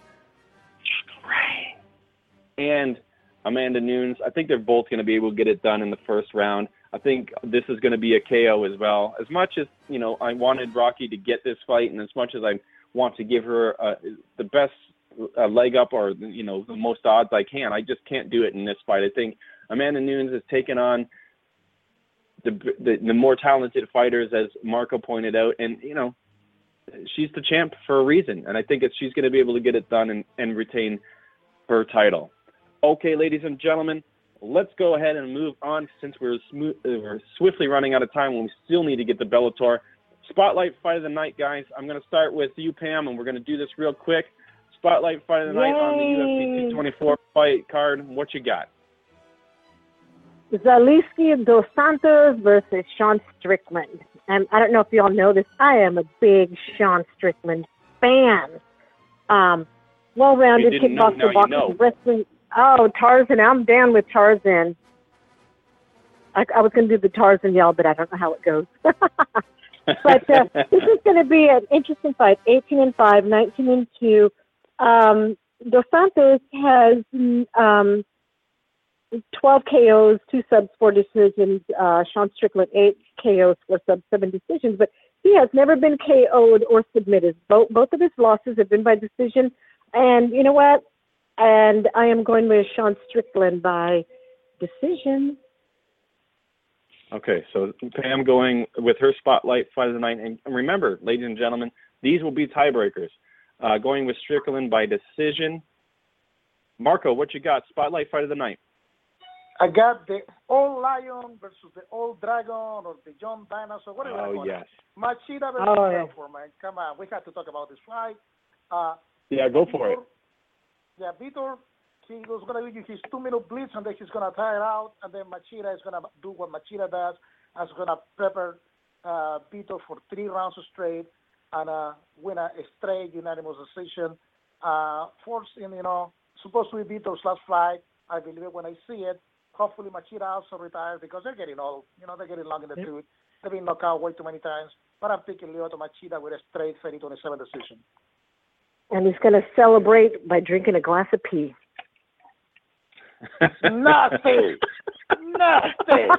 Speaker 4: and Amanda Nunes. I think they're both going to be able to get it done in the first round. I think this is going to be a K O as well. As much as, you know, I wanted Rocky to get this fight, and as much as I want to give her uh, the best uh, leg up, or, you know, the most odds I can, I just can't do it in this fight. I think Amanda Nunes has taken on the, the the more talented fighters, as Marco pointed out, and, you know, she's the champ for a reason, and I think it's, she's going to be able to get it done and, and retain her title. Okay, ladies and gentlemen, let's go ahead and move on, since we're, smooth, uh, we're swiftly running out of time when we still need to get to Bellator. Spotlight Fight of the Night, guys. I'm going to start with you, Pam, and we're going to do this real quick. Spotlight Fight of the Yay. Night on the U F C two twenty-four fight card. What you got?
Speaker 5: Zaleski dos Santos versus Sean Strickland. And I don't know if you all know this. I am a big Sean Strickland fan. Um, well-rounded kickboxer, boxing, you know. wrestling. Oh, Tarzan. I'm down with Tarzan. I, I was going to do the Tarzan yell, but I don't know how it goes. But uh, this is going to be an interesting fight. eighteen and five, nineteen and two. Um, Dos Santos has um, twelve K Os, two subs, four decisions. Uh, Sean Strickland, eight K Os, four subs, seven decisions. But he has never been K O'd or submitted. Both, both of his losses have been by decision. And you know what? And I am going with Sean Strickland by decision.
Speaker 4: Okay, so Pam going with her Spotlight Fight of the Night. And remember, ladies and gentlemen, these will be tiebreakers. Uh, going with Strickland by decision. Marco, what you got? Spotlight Fight of the Night.
Speaker 7: I got the old lion versus the old dragon, or the young dinosaur, whatever.
Speaker 4: Oh, yes.
Speaker 7: Machida versus
Speaker 5: oh, yeah.
Speaker 7: Belfort, man. Come on, we have to talk about this fight. Uh,
Speaker 4: yeah, go for
Speaker 7: Vitor,
Speaker 4: it.
Speaker 7: Yeah, Vitor, he was going to do his two-minute blitz, and then he's going to tire out, and then Machida is going to do what Machida does, and is going to prepare uh, Vitor for three rounds straight and uh, win a, a straight unanimous decision. Uh, forcing, you know, supposed to be Vitor's last fight. I believe it when I see it. Hopefully Machida also retires, because they're getting old. You know, they're getting long in the
Speaker 5: yep.
Speaker 7: tooth. They've been knocked out way too many times. But I'm picking Lyoto Machida with a straight thirty twenty-seven decision.
Speaker 5: And he's going to celebrate by drinking a glass of pee.
Speaker 7: Nasty! Nasty!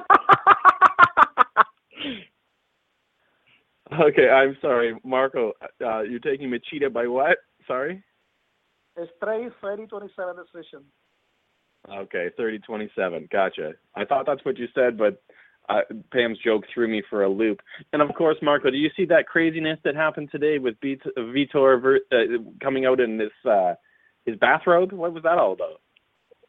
Speaker 4: Okay, I'm sorry. Marco, uh, you're taking Machida by what? Sorry?
Speaker 7: A straight thirty twenty-seven decision.
Speaker 4: Okay, thirty twenty-seven. Gotcha. I thought that's what you said, but uh, Pam's joke threw me for a loop. And, of course, Marco, do you see that craziness that happened today with Vitor uh, coming out in this uh, his bathrobe? What was that all about?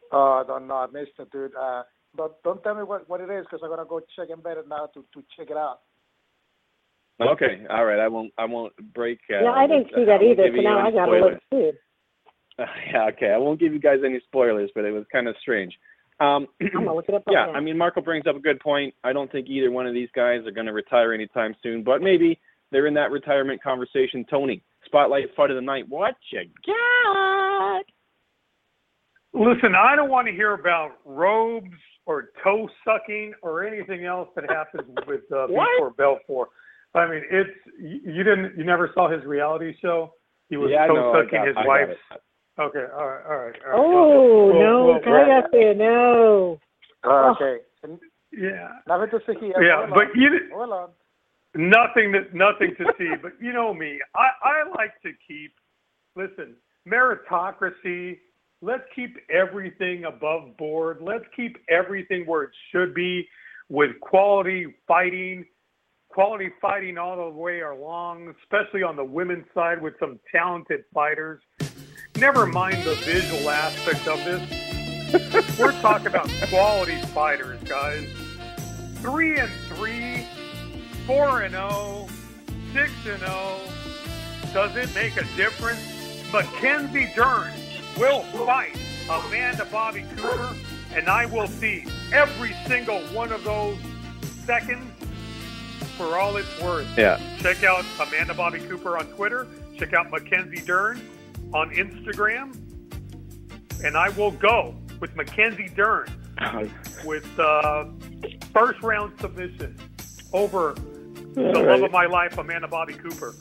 Speaker 7: Oh, I don't know. I missed it, dude. Uh, don't, don't tell me what, what it is because I'm going to go check in bed now to, to check it out.
Speaker 4: Okay, all right. I won't. I won't break. Uh,
Speaker 5: Yeah, I didn't see that either, so now I got to look too.
Speaker 4: Uh, yeah, okay. I won't give you guys any spoilers, but it was kind of strange. Um,
Speaker 5: I'm going to look it up right
Speaker 4: yeah,
Speaker 5: now.
Speaker 4: I mean, Marco brings up a good point. I don't think either one of these guys are going to retire anytime soon, but maybe they're in that retirement conversation. Tony, Spotlight Fight of the Night. What you got?
Speaker 6: Listen, I don't want to hear about robes or toe sucking or anything else that happens with uh, Vitor Belfort. I mean, it's you, you didn't, you never saw his reality show. He was
Speaker 4: yeah,
Speaker 6: toe
Speaker 4: no,
Speaker 6: sucking
Speaker 4: got,
Speaker 6: his
Speaker 4: I
Speaker 6: wife's. Okay, all right, all right. All right.
Speaker 5: Oh
Speaker 6: well,
Speaker 5: no,
Speaker 6: well,
Speaker 5: cállate, no.
Speaker 7: Uh, okay.
Speaker 6: Yeah.
Speaker 7: Nothing to see here.
Speaker 6: Yeah,
Speaker 7: Hold
Speaker 6: but
Speaker 7: on.
Speaker 6: you
Speaker 7: Hold on.
Speaker 6: nothing that nothing to see. But you know me, I I like to keep. Listen, meritocracy. Let's keep everything above board. Let's keep everything where it should be, with quality fighting. Quality fighting all the way along, especially on the women's side with some talented fighters. Never mind the visual aspect of this. We're talking about quality fighters, guys. Three and three, four and oh, six and oh. Does it make a difference? Mackenzie Dern will fight Amanda Bobby Cooper, and I will see every single one of those seconds for all it's worth.
Speaker 4: Yeah.
Speaker 6: Check out Amanda Bobby Cooper on Twitter. Check out Mackenzie Dern on Instagram. And I will go with Mackenzie Dern with uh, first round submission over the
Speaker 4: all
Speaker 6: love
Speaker 4: right.
Speaker 6: of my life, Amanda Bobby Cooper.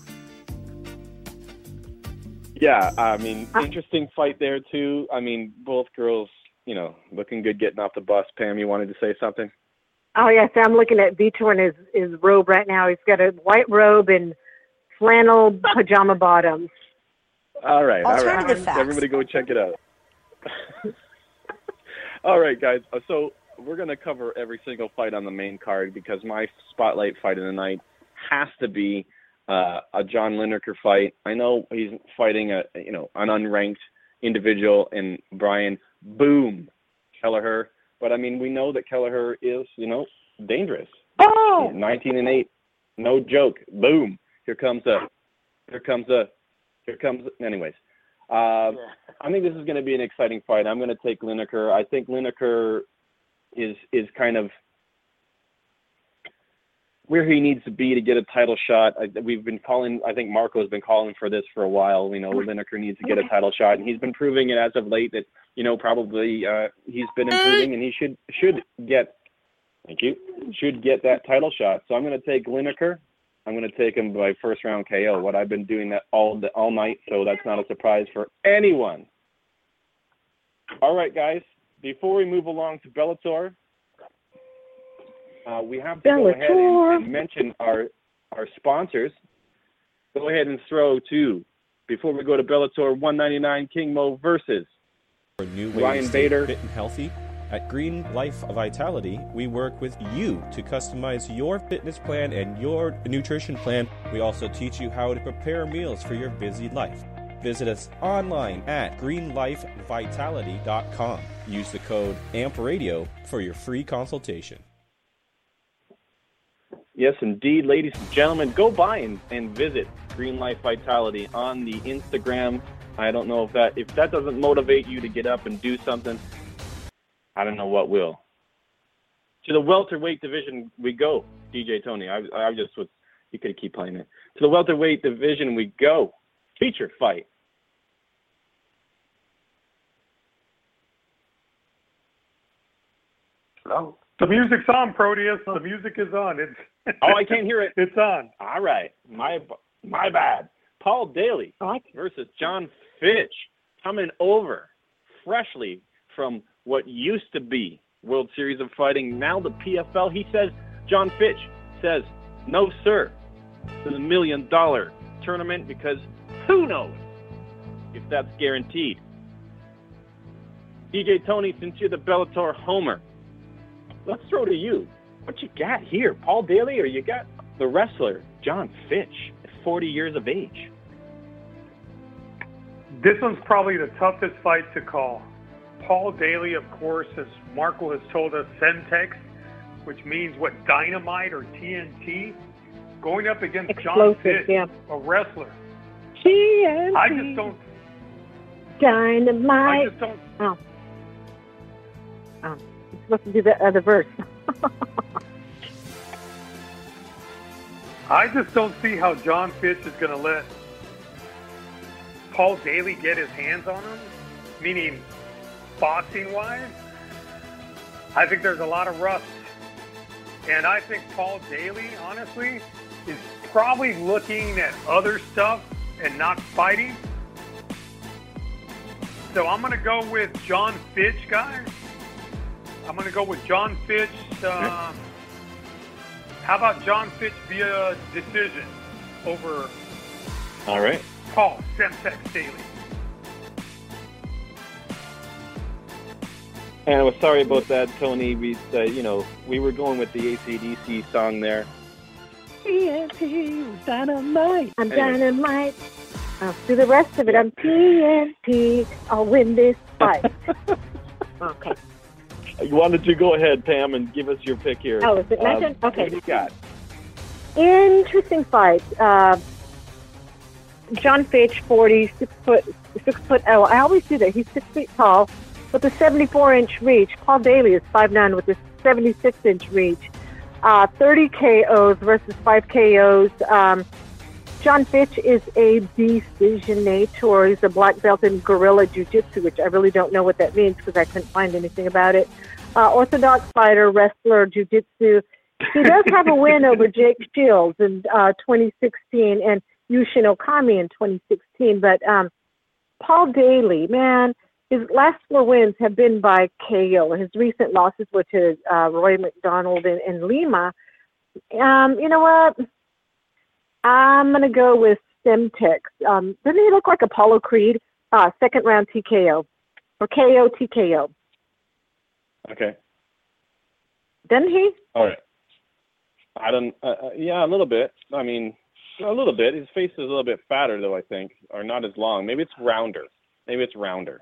Speaker 4: Yeah, I mean, interesting fight there, too. I mean, both girls, you know, looking good getting off the bus. Pam, you wanted to say something?
Speaker 5: Oh, yes, I'm looking at Vitor in his, his robe right now. He's got a white robe and flannel pajama bottoms.
Speaker 4: All right, all right.
Speaker 8: Alternative facts.
Speaker 4: Everybody go check it out. All right, guys. Uh, So we're going to cover every single fight on the main card because my spotlight fight of the night has to be uh, a John Lineker fight. I know he's fighting a you know an unranked individual in Brian Boom Kelleher. But, I mean, we know that Kelleher is, you know, dangerous.
Speaker 5: Oh!
Speaker 4: He's nineteen and eight. No joke. Boom. Here comes a, here comes a, here comes, anyways. Uh, I think this is going to be an exciting fight. I'm going to take Lineker. I think Lineker is is kind of where he needs to be to get a title shot. I, we've been calling, I think Marco has been calling for this for a while. We know Lineker needs to get a title shot, and he's been proving it as of late that, you know, probably uh, he's been improving, and he should should get, thank you, should get that title shot. So I'm going to take Lineker. I'm going to take him by first round K O. What I've been doing that all all night, so that's not a surprise for anyone. All right, guys, before we move along to Bellator, Uh, we have to go ahead and, and mention our our sponsors. Go ahead and throw to, before we go to Bellator one ninety-nine, King Mo versus
Speaker 1: For a new way
Speaker 4: Ryan
Speaker 1: to stay
Speaker 4: Bader.
Speaker 1: fit and healthy. At Green Life Vitality, we work with you to customize your fitness plan and your nutrition plan. We also teach you how to prepare meals for your busy life. Visit us online at green life vitality dot com. Use the code A M P radio for your free consultation.
Speaker 4: Yes, indeed, ladies and gentlemen, go by and, and visit Green Life Vitality on the Instagram. I don't know if that if that doesn't motivate you to get up and do something, I don't know what will. To the welterweight division we go, D J Tony. I, I just was, you could keep playing it. To the welterweight division we go. Feature fight.
Speaker 7: Hello?
Speaker 6: The music's on, Proteus. The music is on. It's
Speaker 4: Oh, I can't hear it.
Speaker 6: It's on.
Speaker 4: All right. My my bad. Paul Daly versus John Fitch, coming over freshly from what used to be World Series of Fighting, now the P F L. He says, John Fitch says, no, sir, to the million dollar tournament, because who knows if that's guaranteed. D J Tony, since you're the Bellator homer, let's throw to you. What you got here, Paul Daly, or you got the wrestler, John Fitch, at forty years of age?
Speaker 6: This one's probably the toughest fight to call. Paul Daly, of course, as Marco has told us, Semtex, which means what, dynamite or T N T, going up against John
Speaker 5: Explosive,
Speaker 6: Fitch,
Speaker 5: yeah.
Speaker 6: a wrestler.
Speaker 5: T N T.
Speaker 6: I just don't.
Speaker 5: Dynamite.
Speaker 6: I just don't.
Speaker 5: Oh. Oh. You're supposed to do the other verse.
Speaker 6: I just don't see how John Fitch is going to let Paul Daly get his hands on him, meaning boxing-wise. I think there's a lot of rust. And I think Paul Daly, honestly, is probably looking at other stuff and not fighting. So I'm going to go with John Fitch, guys. I'm going to go with John Fitch. Uh, how about John Fitch via decision over
Speaker 4: All right.
Speaker 6: Paul Semtex Daly?
Speaker 4: And I was sorry about that, Tony. We, uh, you know, we were going with the A C D C song there.
Speaker 5: T N T, dynamite. I'm
Speaker 4: Anyway.
Speaker 5: dynamite. I'll do the rest of it. I'm T N T. I'll win this fight. Okay.
Speaker 4: Why don't you go ahead, Pam, and give us your pick here?
Speaker 5: Oh, is it my
Speaker 4: Um,
Speaker 5: turn? Okay.
Speaker 4: What do you got?
Speaker 5: Interesting fight. Uh, John Fitch, forty, six foot, six foot. Oh, I always do that. He's six feet tall with a seventy-four inch reach. Paul Daly is five nine with a seventy-six inch reach. Uh, thirty K Os versus five K Os. Um, John Fitch is a decisionator. He's a black belt in guerrilla jiu-jitsu, which I really don't know what that means because I couldn't find anything about it. Uh, orthodox fighter, wrestler, jiu-jitsu. He does have a win over Jake Shields in uh, twenty sixteen and Yushin Okami in twenty sixteen. But um, Paul Daly, man, his last four wins have been by K O. His recent losses were to uh, Roy McDonald in, in Lima. Um, you know what? I'm going to go with Semtex. Um, doesn't he look like Apollo Creed? Uh, second round T K O. Or K O T K O.
Speaker 4: Okay.
Speaker 5: Doesn't he?
Speaker 4: All right. I don't. Uh, uh, yeah, a little bit. I mean, a little bit. His face is a little bit fatter, though. I think, or not as long. Maybe it's rounder. Maybe it's rounder.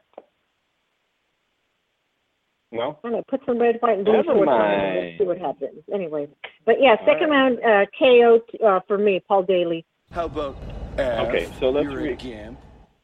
Speaker 4: No.
Speaker 5: I don't know. Put some red, white, and blue
Speaker 4: Never
Speaker 5: shorts on and
Speaker 4: mind.
Speaker 5: let's see what happens. Anyway. But yeah, second
Speaker 4: All
Speaker 5: round uh, K O t- uh, for me, Paul Daly.
Speaker 8: How about
Speaker 4: Okay, so let's
Speaker 8: you're
Speaker 4: re-
Speaker 8: again?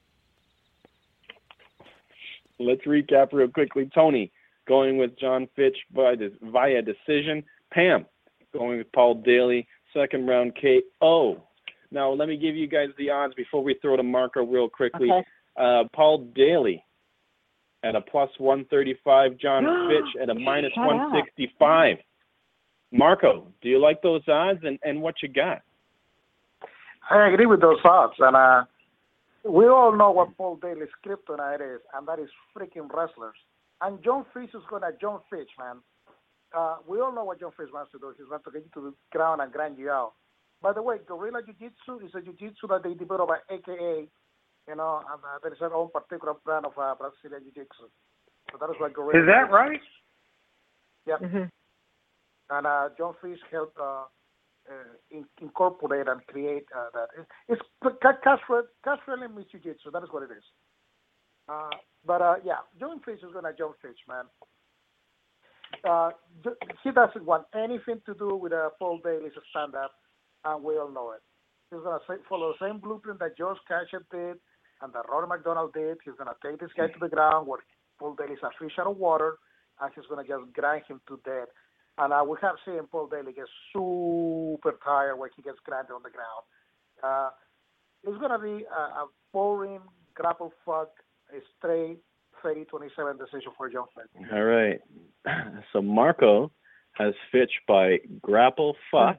Speaker 4: let's recap real quickly. Tony going with John Fitch via, via decision. Pam going with Paul Daly, second round K O. Now let me give you guys the odds before we throw to Marco real quickly.
Speaker 5: Okay.
Speaker 4: Uh, Paul Daly at a plus one thirty-five. John Fitch at a minus
Speaker 5: Shut
Speaker 4: one sixty-five. Marco, do you like those odds, and, and what you got?
Speaker 7: I agree with those odds, and uh, we all know what Paul Daly's kryptonite is, and that is freaking wrestlers. And John Fitch is going to John Fitch, man. Uh, we all know what John Fitch wants to do. He's going to get you to the ground and grind you out. By the way, guerrilla jiu-jitsu is a jiu-jitsu that they develop by A K A, you know, and uh, there is their own particular brand of uh, Brazilian jiu-jitsu. So that is what guerrilla
Speaker 6: Is that right?
Speaker 7: Yep.
Speaker 5: Mm-hmm.
Speaker 7: And uh, John Fitch helped uh, uh, in, incorporate and create uh, that. It's cash-friendly meets jiu-jitsu. That is what it is. Uh, but, uh, yeah, John Fitch is going to John Fitch, man. Uh, he doesn't want anything to do with uh, Paul Daly's stand-up, and we all know it. He's going to follow the same blueprint that George Casher did and that Rory McDonald did. He's going to take this guy to the ground where Paul Daly's a fish out of water, and he's going to just grind him to death. And uh, we have seen Paul Daly get super tired when he gets grinded on the ground. Uh, it's going to be a, a boring, grapple fuck, a straight thirty twenty-seven decision for John Fitch.
Speaker 4: All right. So Marco has Fitch by grapple fuck.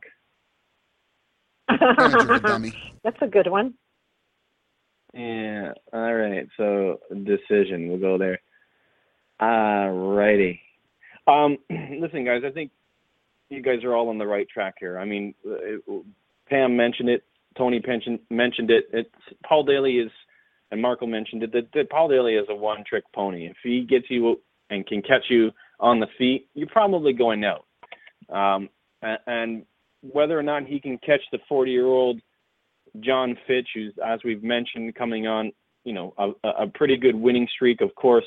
Speaker 5: That's a good one.
Speaker 4: Yeah. All right. So decision. We'll go there. All righty. Um, listen, guys, I think you guys are all on the right track here. I mean, it, Pam mentioned it. Tony mentioned, mentioned it. It's Paul Daly is, and Marco mentioned it, that, that Paul Daly is a one-trick pony. If he gets you and can catch you on the feet, you're probably going out. Um, and, and whether or not he can catch the forty-year-old John Fitch, who's, as we've mentioned, coming on, you know, a, a pretty good winning streak, of course,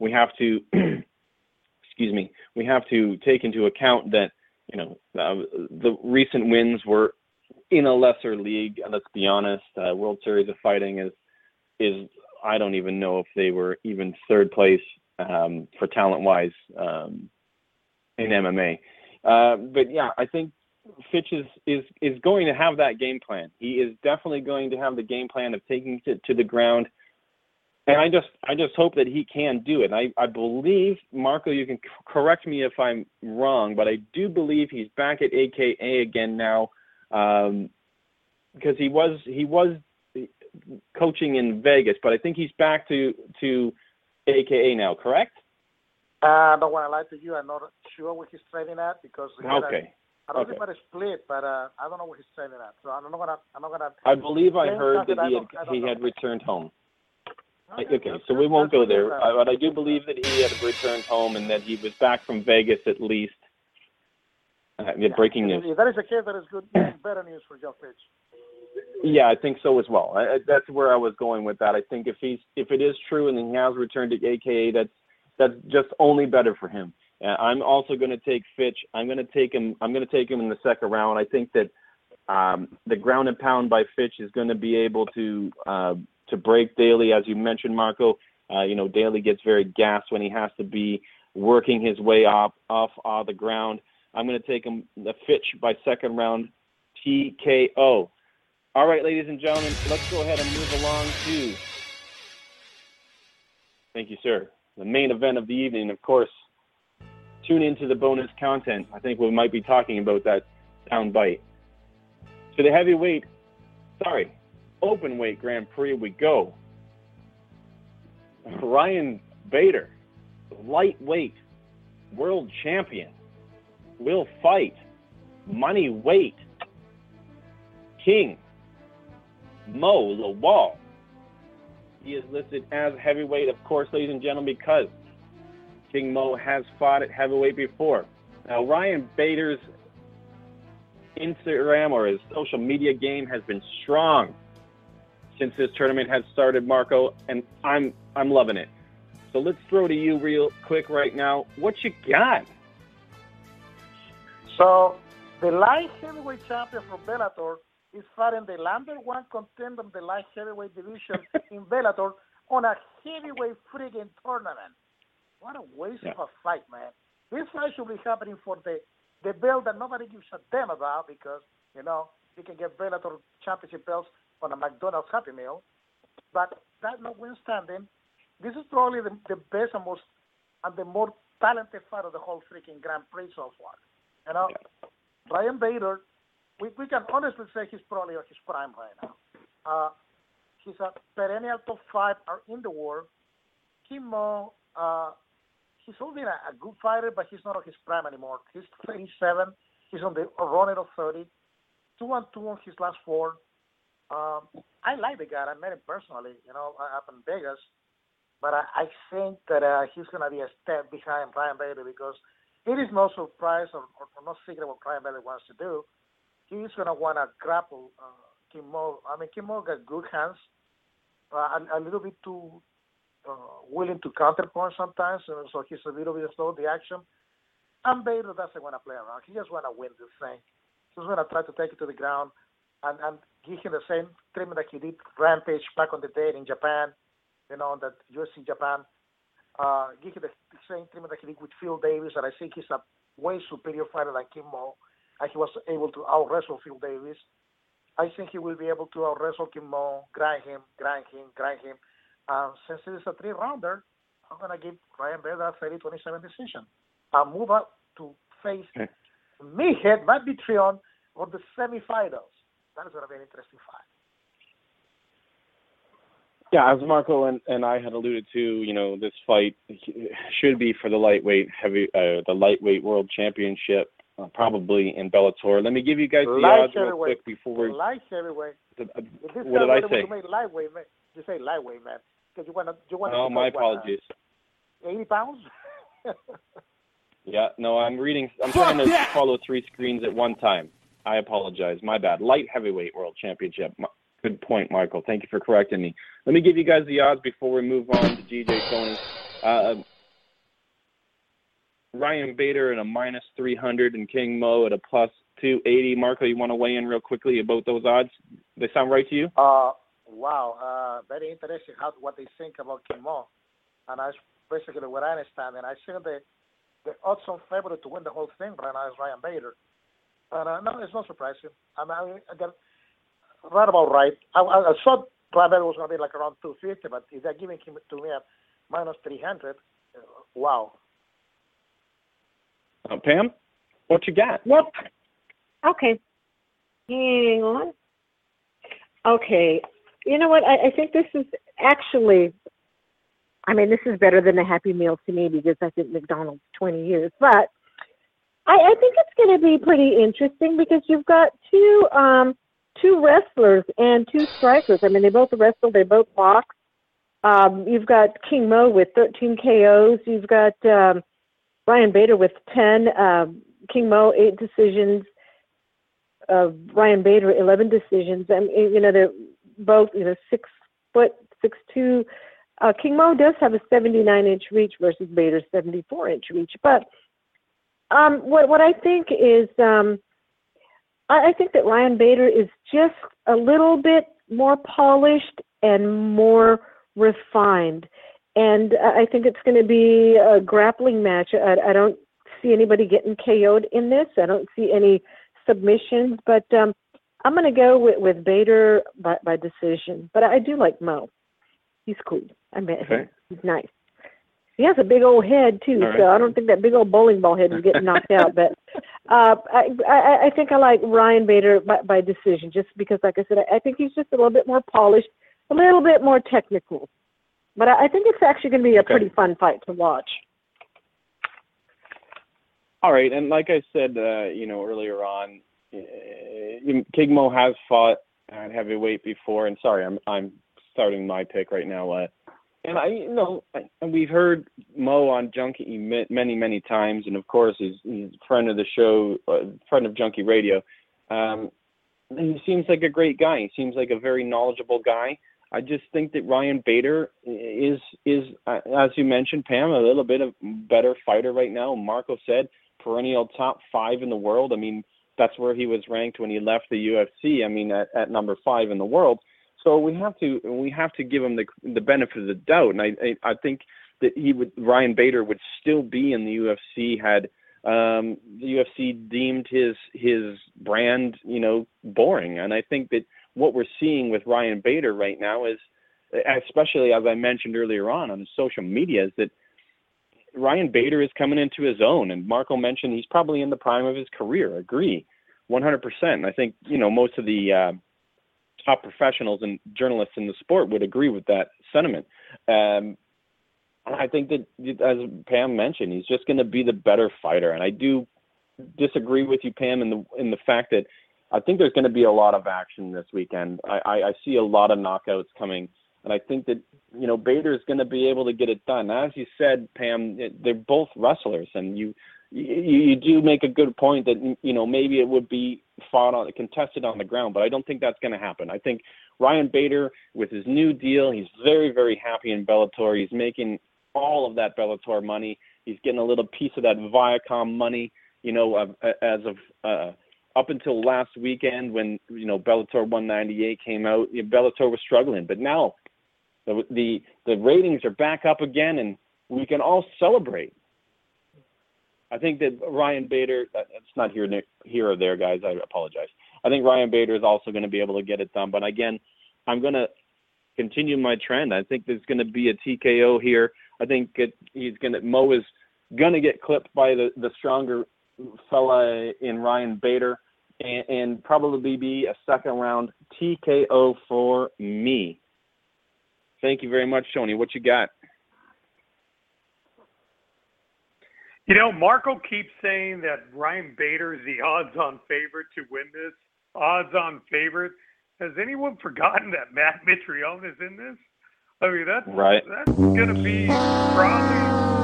Speaker 4: we have to, excuse me, we have to take into account that, you know, uh, the recent wins were in a lesser league. Let's be honest. Uh, World Series of Fighting is, is I don't even know if they were even third place um, for talent-wise um, in M M A. Uh, but yeah, I think Fitch is, is is going to have that game plan. He is definitely going to have the game plan of taking it to the ground. And I just I just hope that he can do it. I, I believe, Marco, you can c- correct me if I'm wrong, but I do believe he's back at A K A again now, um, because he was he was coaching in Vegas, but I think he's back to, to A K A now, correct?
Speaker 7: Uh, I don't want to lie to you. I'm not sure where he's training at because
Speaker 4: okay.
Speaker 7: I don't
Speaker 4: okay.
Speaker 7: think about a split, but uh, I don't know where he's training at. So I'm not gonna I'm not gonna.
Speaker 4: I believe I heard that he had he had returned home. Okay, okay so we won't go there, uh, but I do believe that he had returned home and that he was back from Vegas at least. Uh, yeah, breaking news.
Speaker 7: If that is the case, that is good, better news for Joe Fitch.
Speaker 4: Yeah, I think so as well. I, I, that's where I was going with that. I think if he's if it is true and he has returned to A K A, that's that's just only better for him. Uh, I'm also going to take Fitch. I'm going to take him. I'm going to take him in the second round. I think that um, the ground and pound by Fitch is going to be able to uh, to break Daly, as you mentioned, Marco. Uh, you know, Daly gets very gassed when he has to be working his way off off uh, the ground. I'm going to take him the Fitch by second round, T K O. All right, ladies and gentlemen, let's go ahead and move along to, thank you, sir, the main event of the evening. Of course, tune into the bonus content. I think we might be talking about that sound bite. To the heavyweight, sorry, open weight Grand Prix we go. Ryan Bader, lightweight world champion, will fight money weight King Mo Lawal. He is listed as heavyweight, of course, ladies and gentlemen, because King Mo has fought at heavyweight before. Now, Ryan Bader's Instagram or his social media game has been strong since this tournament has started, Marco, and I'm I'm loving it. So let's throw to you real quick right now. What you got?
Speaker 7: So the light heavyweight champion from Bellator is fighting the number one contender in the light heavyweight division in Bellator on a heavyweight friggin' tournament. What a waste yeah. of a fight, man. This fight should be happening for the, the belt that nobody gives a damn about because, you know, you can get Bellator championship belts on a McDonald's Happy Meal. But that notwithstanding, this is probably the, the best and most and the more talented fight of the whole freaking Grand Prix so far. You know, yeah. Ryan Bader, we, we can honestly say he's probably at his prime right now. Uh, he's a perennial top five in the world. King Mo, uh, he's always been a, a good fighter, but he's not at his prime anymore. He's thirty-seven. He's on the running of thirty. Two and two on his last four. Um, I like the guy. I met him personally, you know, up in Vegas. But I, I think that uh, he's going to be a step behind Ryan Bader because it is no surprise or, or, or no secret what Ryan Bader wants to do. He's going to want to grapple uh, King Mo. I mean, King Mo got good hands, uh, a, a little bit too uh, willing to counterpunch sometimes, uh, so he's a little bit slow the action. And Bader doesn't want to play around. He just want to win this thing. He's going to try to take it to the ground and, and give him the same treatment that he did Rampage back on the day in Japan, you know, that U F C Japan. Uh, give him the same treatment that he did with Phil Davis, and I think he's a way superior fighter than King Mo. And he was able to out-wrestle Phil Davis. I think he will be able to out-wrestle King Mo, grind him, grind him, grind him. Uh, since it is a three-rounder, I'm going to give Ryan Bader a thirty twenty-seven decision. I'll move up to face Meathead, Matt Mitrione, or the semifinals. That is going to be an interesting fight.
Speaker 4: Yeah, as Marco and, and I had alluded to, you know, this fight should be for the lightweight heavy, uh, the lightweight world championship, uh, probably in Bellator. Let me give you guys the
Speaker 7: light
Speaker 4: odds real quick before we.
Speaker 7: Light heavyweight.
Speaker 4: Uh, what did I say?
Speaker 7: You made lightweight, man. You say lightweight, man. Because you want to. You want
Speaker 4: oh, my apologies.
Speaker 7: What, uh, Eighty pounds.
Speaker 4: Yeah, no, I'm reading. I'm trying to yeah. follow three screens at one time. I apologize. My bad. Light heavyweight world championship. Good point, Michael. Thank you for correcting me. Let me give you guys the odds before we move on to G J Tony. Uh, Ryan Bader at a minus three hundred and King Mo at a plus two eighty. Marco, you want to weigh in real quickly about those odds? They sound right to you?
Speaker 7: Uh, wow, uh, very interesting how what they think about King Mo. And that's basically what I understand. And I think the, the odds on favorite to win the whole thing right now is Ryan Bader. And uh, no, it's not surprising. I mean, I got right about right. I, I, I thought Ryan Bader was going to be like around two fifty, but if they're giving him to me at minus three hundred, uh, wow.
Speaker 4: Uh, Pam, what you got?
Speaker 5: Yep. Okay. Hang on. Okay. You know what? I, I think this is actually, I mean, this is better than a Happy Meal to me because I think McDonald's twenty years. But I, I think it's going to be pretty interesting because you've got two um, two wrestlers and two strikers. I mean, they both wrestle. They both box. Um, you've got King Mo with thirteen K Os. You've got um, Ryan Bader with ten. Um, King Mo, eight decisions. Uh, Ryan Bader, eleven decisions. I mean, you know, they're both, you know, six foot, six two. Uh, King Mo does have a seventy-nine inch reach versus Bader's seventy-four inch reach. But um, what what I think is, um, I, I think that Ryan Bader is just a little bit more polished and more refined. And I think it's going to be a grappling match. I, I don't see anybody getting K O'd in this. I don't see any submissions, but um, I'm going to go with, with Bader by, by decision. But I do like Mo. He's cool. I met
Speaker 4: Okay.
Speaker 5: him. He's nice. He has a big old head, too,
Speaker 4: All right.
Speaker 5: so I don't think that big old bowling ball head is getting knocked out. But uh, I, I, I think I like Ryan Bader by, by decision just because, like I said, I, I think he's just a little bit more polished, a little bit more technical. But I think it's actually going to be a
Speaker 4: Okay.
Speaker 5: pretty fun fight to watch.
Speaker 4: All right, and like I said, uh, you know, earlier on, uh, King Mo has fought at heavyweight before, and sorry, I'm I'm starting my pick right now. Uh, and I, you know, I, and we've heard Mo on Junkie many, many times, and of course, he's, he's a friend of the show, uh, friend of Junkie Radio. Um, he seems like a great guy. He seems like a very knowledgeable guy. I just think that Ryan Bader is, is uh, as you mentioned, Pam, a little bit of better fighter right now. Marco said perennial top five in the world. I mean, that's where he was ranked when he left the U F C. I mean, at, at number five in the world. So we have to we have to give him the the benefit of the doubt. And I I, I think that he would Ryan Bader would still be in the U F C had um, the U F C deemed his his brand, you know, boring. And I think that what we're seeing with Ryan Bader right now is, especially as I mentioned earlier on on social media, is that Ryan Bader is coming into his own. And Marco mentioned he's probably in the prime of his career. Agree, one hundred percent. And I think, you know, most of the uh, top professionals and journalists in the sport would agree with that sentiment. Um, and I think that, as Pam mentioned, he's just going to be the better fighter. And I do disagree with you, Pam, in the in the fact that I think there's going to be a lot of action this weekend. I, I, I see a lot of knockouts coming, and I think that, you know, Bader is going to be able to get it done. As you said, Pam, they're both wrestlers, and you, you you do make a good point that, you know, maybe it would be fought on contested on the ground, but I don't think that's going to happen. I think Ryan Bader, with his new deal, he's very, very happy in Bellator. He's making all of that Bellator money. He's getting a little piece of that Viacom money, you know, uh, as of uh, up until last weekend when, you know, Bellator one ninety-eight came out. You know, Bellator was struggling, but now the, the the ratings are back up again, and we can all celebrate. I think that Ryan Bader, it's not here, here or there, guys. I apologize. I think Ryan Bader is also going to be able to get it done. But again, I'm going to continue my trend. I think there's going to be a T K O here. I think it, he's going to, Mo is going to get clipped by the, the stronger fella in Ryan Bader, and, and probably be a second round T K O for me. Thank you very much, Tony. What you got?
Speaker 6: You know, Marco keeps saying that Ryan Bader is the odds-on favorite to win this. Odds-on favorite. Has anyone forgotten that Matt Mitrione is in this? I mean, that's
Speaker 4: right.
Speaker 6: That's going to be probably.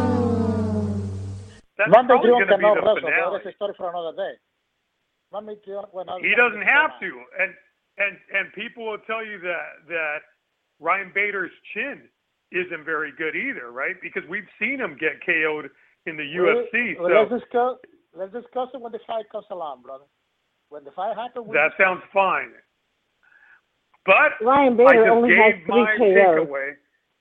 Speaker 6: That's
Speaker 7: Matt
Speaker 6: probably
Speaker 7: Mitrione
Speaker 6: going to be
Speaker 7: cannot
Speaker 6: the
Speaker 7: wrestle.
Speaker 6: finale.
Speaker 7: That's a story for another day. Matt Mitrione, well,
Speaker 6: He doesn't have to, and and and people will tell you that that Ryan Bader's chin isn't very good either, right? Because we've seen him get K O'd in the U F C.
Speaker 7: Well,
Speaker 6: So
Speaker 7: let's discuss. Let's discuss it when the fight comes along, brother. When the fight happens, we
Speaker 6: that sounds fine. But
Speaker 5: Ryan
Speaker 6: I
Speaker 5: Bader
Speaker 6: just
Speaker 5: only has
Speaker 6: gave
Speaker 5: three
Speaker 6: my
Speaker 5: K Os.
Speaker 6: takeaway.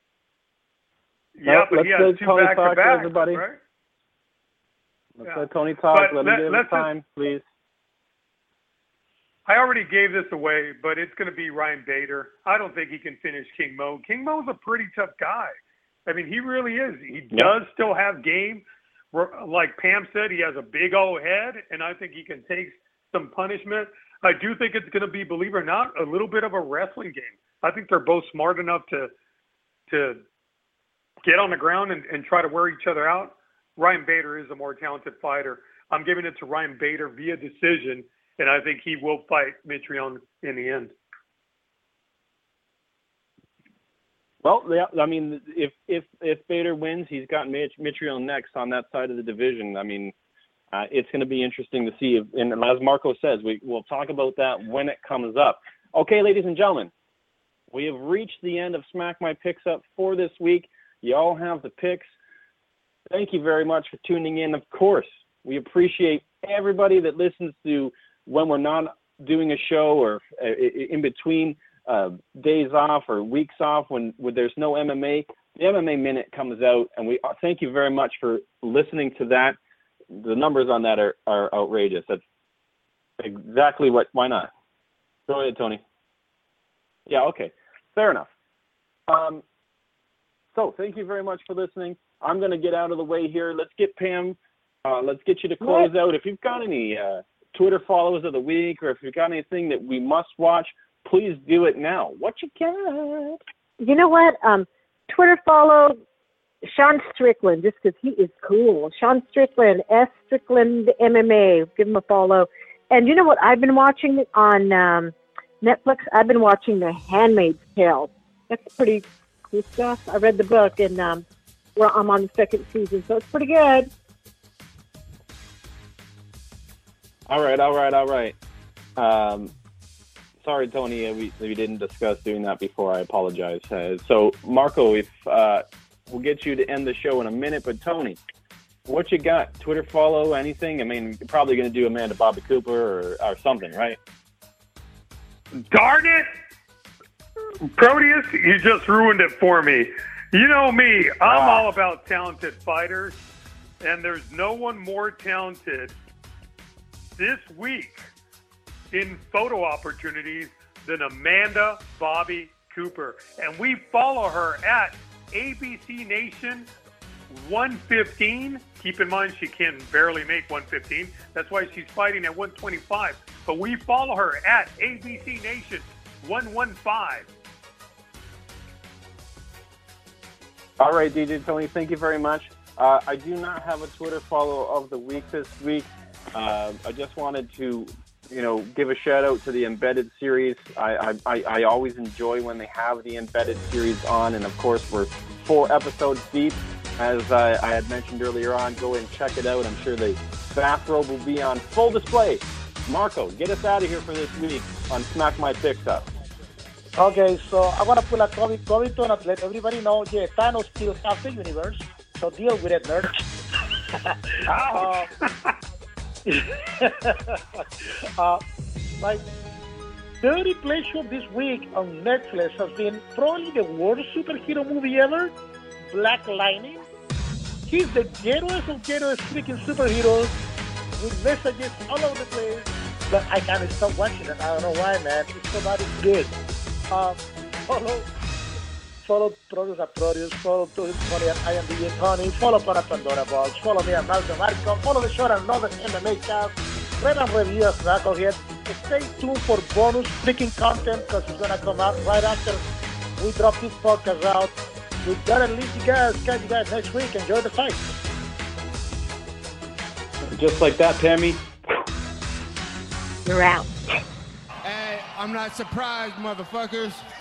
Speaker 6: Yeah, but
Speaker 1: let's
Speaker 6: he has
Speaker 1: let
Speaker 6: two
Speaker 1: Tony
Speaker 6: back to
Speaker 1: talk,
Speaker 6: back,
Speaker 1: everybody.
Speaker 6: right?
Speaker 1: Let's
Speaker 6: Yeah.
Speaker 1: let Tony talk.
Speaker 6: But
Speaker 1: let him
Speaker 6: let-
Speaker 1: give his
Speaker 6: let's just-
Speaker 1: time, please.
Speaker 6: I already gave this away, but it's going to be Ryan Bader. I don't think he can finish King Mo. King Mo's a pretty tough guy. I mean, he really is. He
Speaker 1: Yeah.
Speaker 6: does still have game. Like Pam said, he has a big old head, and I think he can take some punishment. I do think it's going to be, believe it or not, a little bit of a wrestling game. I think they're both smart enough to to get on the ground and, and try to wear each other out. Ryan Bader is a more talented fighter. I'm giving it to Ryan Bader via decision, and I think he will fight Mitrione in the end.
Speaker 1: Well, yeah, I mean, if if if Bader wins, he's got Mitch, Mitrione next on that side of the division. I mean, uh, it's going to be interesting to see. If, and as Marco says, we we'll talk about that when it comes up. Okay, ladies and gentlemen, we have reached the end of Smack My Picks Up for this week. You all have the picks. Thank you very much for tuning in. Of course, we appreciate everybody that listens to when we're not doing a show or uh, in between uh, days off or weeks off when, when there's no M M A. The M M A Minute comes out, and we uh, thank you very much for listening to that. The numbers on that are, are outrageous. That's exactly what, why not? Go ahead, Tony. Yeah, okay. Fair enough. Um, so thank you very much for listening. I'm going to get out of the way here. Let's get Pam, uh, let's get you to close out. If you've got any uh, Twitter follows of the week, or if you've got anything that we must watch, please do it now. What you got?
Speaker 5: You know what? Um, Twitter follow Sean Strickland, just because he is cool. Sean Strickland, S Strickland M M A. Give him a follow. And you know what I've been watching on um, Netflix? I've been watching The Handmaid's Tale. That's pretty cool stuff. I read the book, and um, well, I'm on the second season, so it's pretty good.
Speaker 1: All right, all right, all right. Um, sorry, Tony, we, we didn't discuss doing that before. I apologize. Uh, so, Marco, if uh, we'll get you to end the show in a minute, but Tony, what you got? Twitter follow, anything? I mean, you're probably going to do Amanda Bobby Cooper or, or something, right?
Speaker 6: Darn it! Proteus, you just ruined it for me. You know me, I'm
Speaker 1: Ah.
Speaker 6: all about talented fighters, and there's no one more talented this week in photo opportunities than Amanda Bobby Cooper. And we follow her at A B C Nation one fifteen. Keep in mind, she can barely make one fifteen. That's why she's fighting at one twenty-five. But we follow her at A B C Nation one fifteen.
Speaker 1: All right, D J Tony, thank you very much. Uh, I do not have a Twitter follow of the week this week. Uh, I just wanted to, you know, give a shout out to the Embedded series. I, I, I always enjoy when they have the Embedded series on, and of course we're four episodes deep. As I, I had mentioned earlier on, go and check it out. I'm sure the bathrobe will be on full display. Marco, get us out of here for this week on Smack My Picks Up.
Speaker 7: Okay, so I want to pull a COVID, COVID to not let everybody know, yeah, Thanos still has the universe, so deal with it, nerd. uh, uh, my dirty pleasure this week on Netflix has been probably the worst superhero movie ever, Black Lightning. He's the ghettoest of ghettoest freaking superheroes with messages all over the place, but I can't stop watching it. I don't know why, man. It's so bad, it's good. Um, follow, follow Produce at Produce, follow Tony at I am D J Tony, follow Pana Pandora Box, follow me at Malcolm Marco, follow the show at another M M A cast, read and review as Knucklehead. Stay tuned for bonus freaking content because it's going to come out right after we drop this podcast out. We gotta leave you guys, catch you guys next week. Enjoy the fight.
Speaker 1: Just like that, Pammy.
Speaker 5: You're out.
Speaker 8: Hey, I'm not surprised, motherfuckers.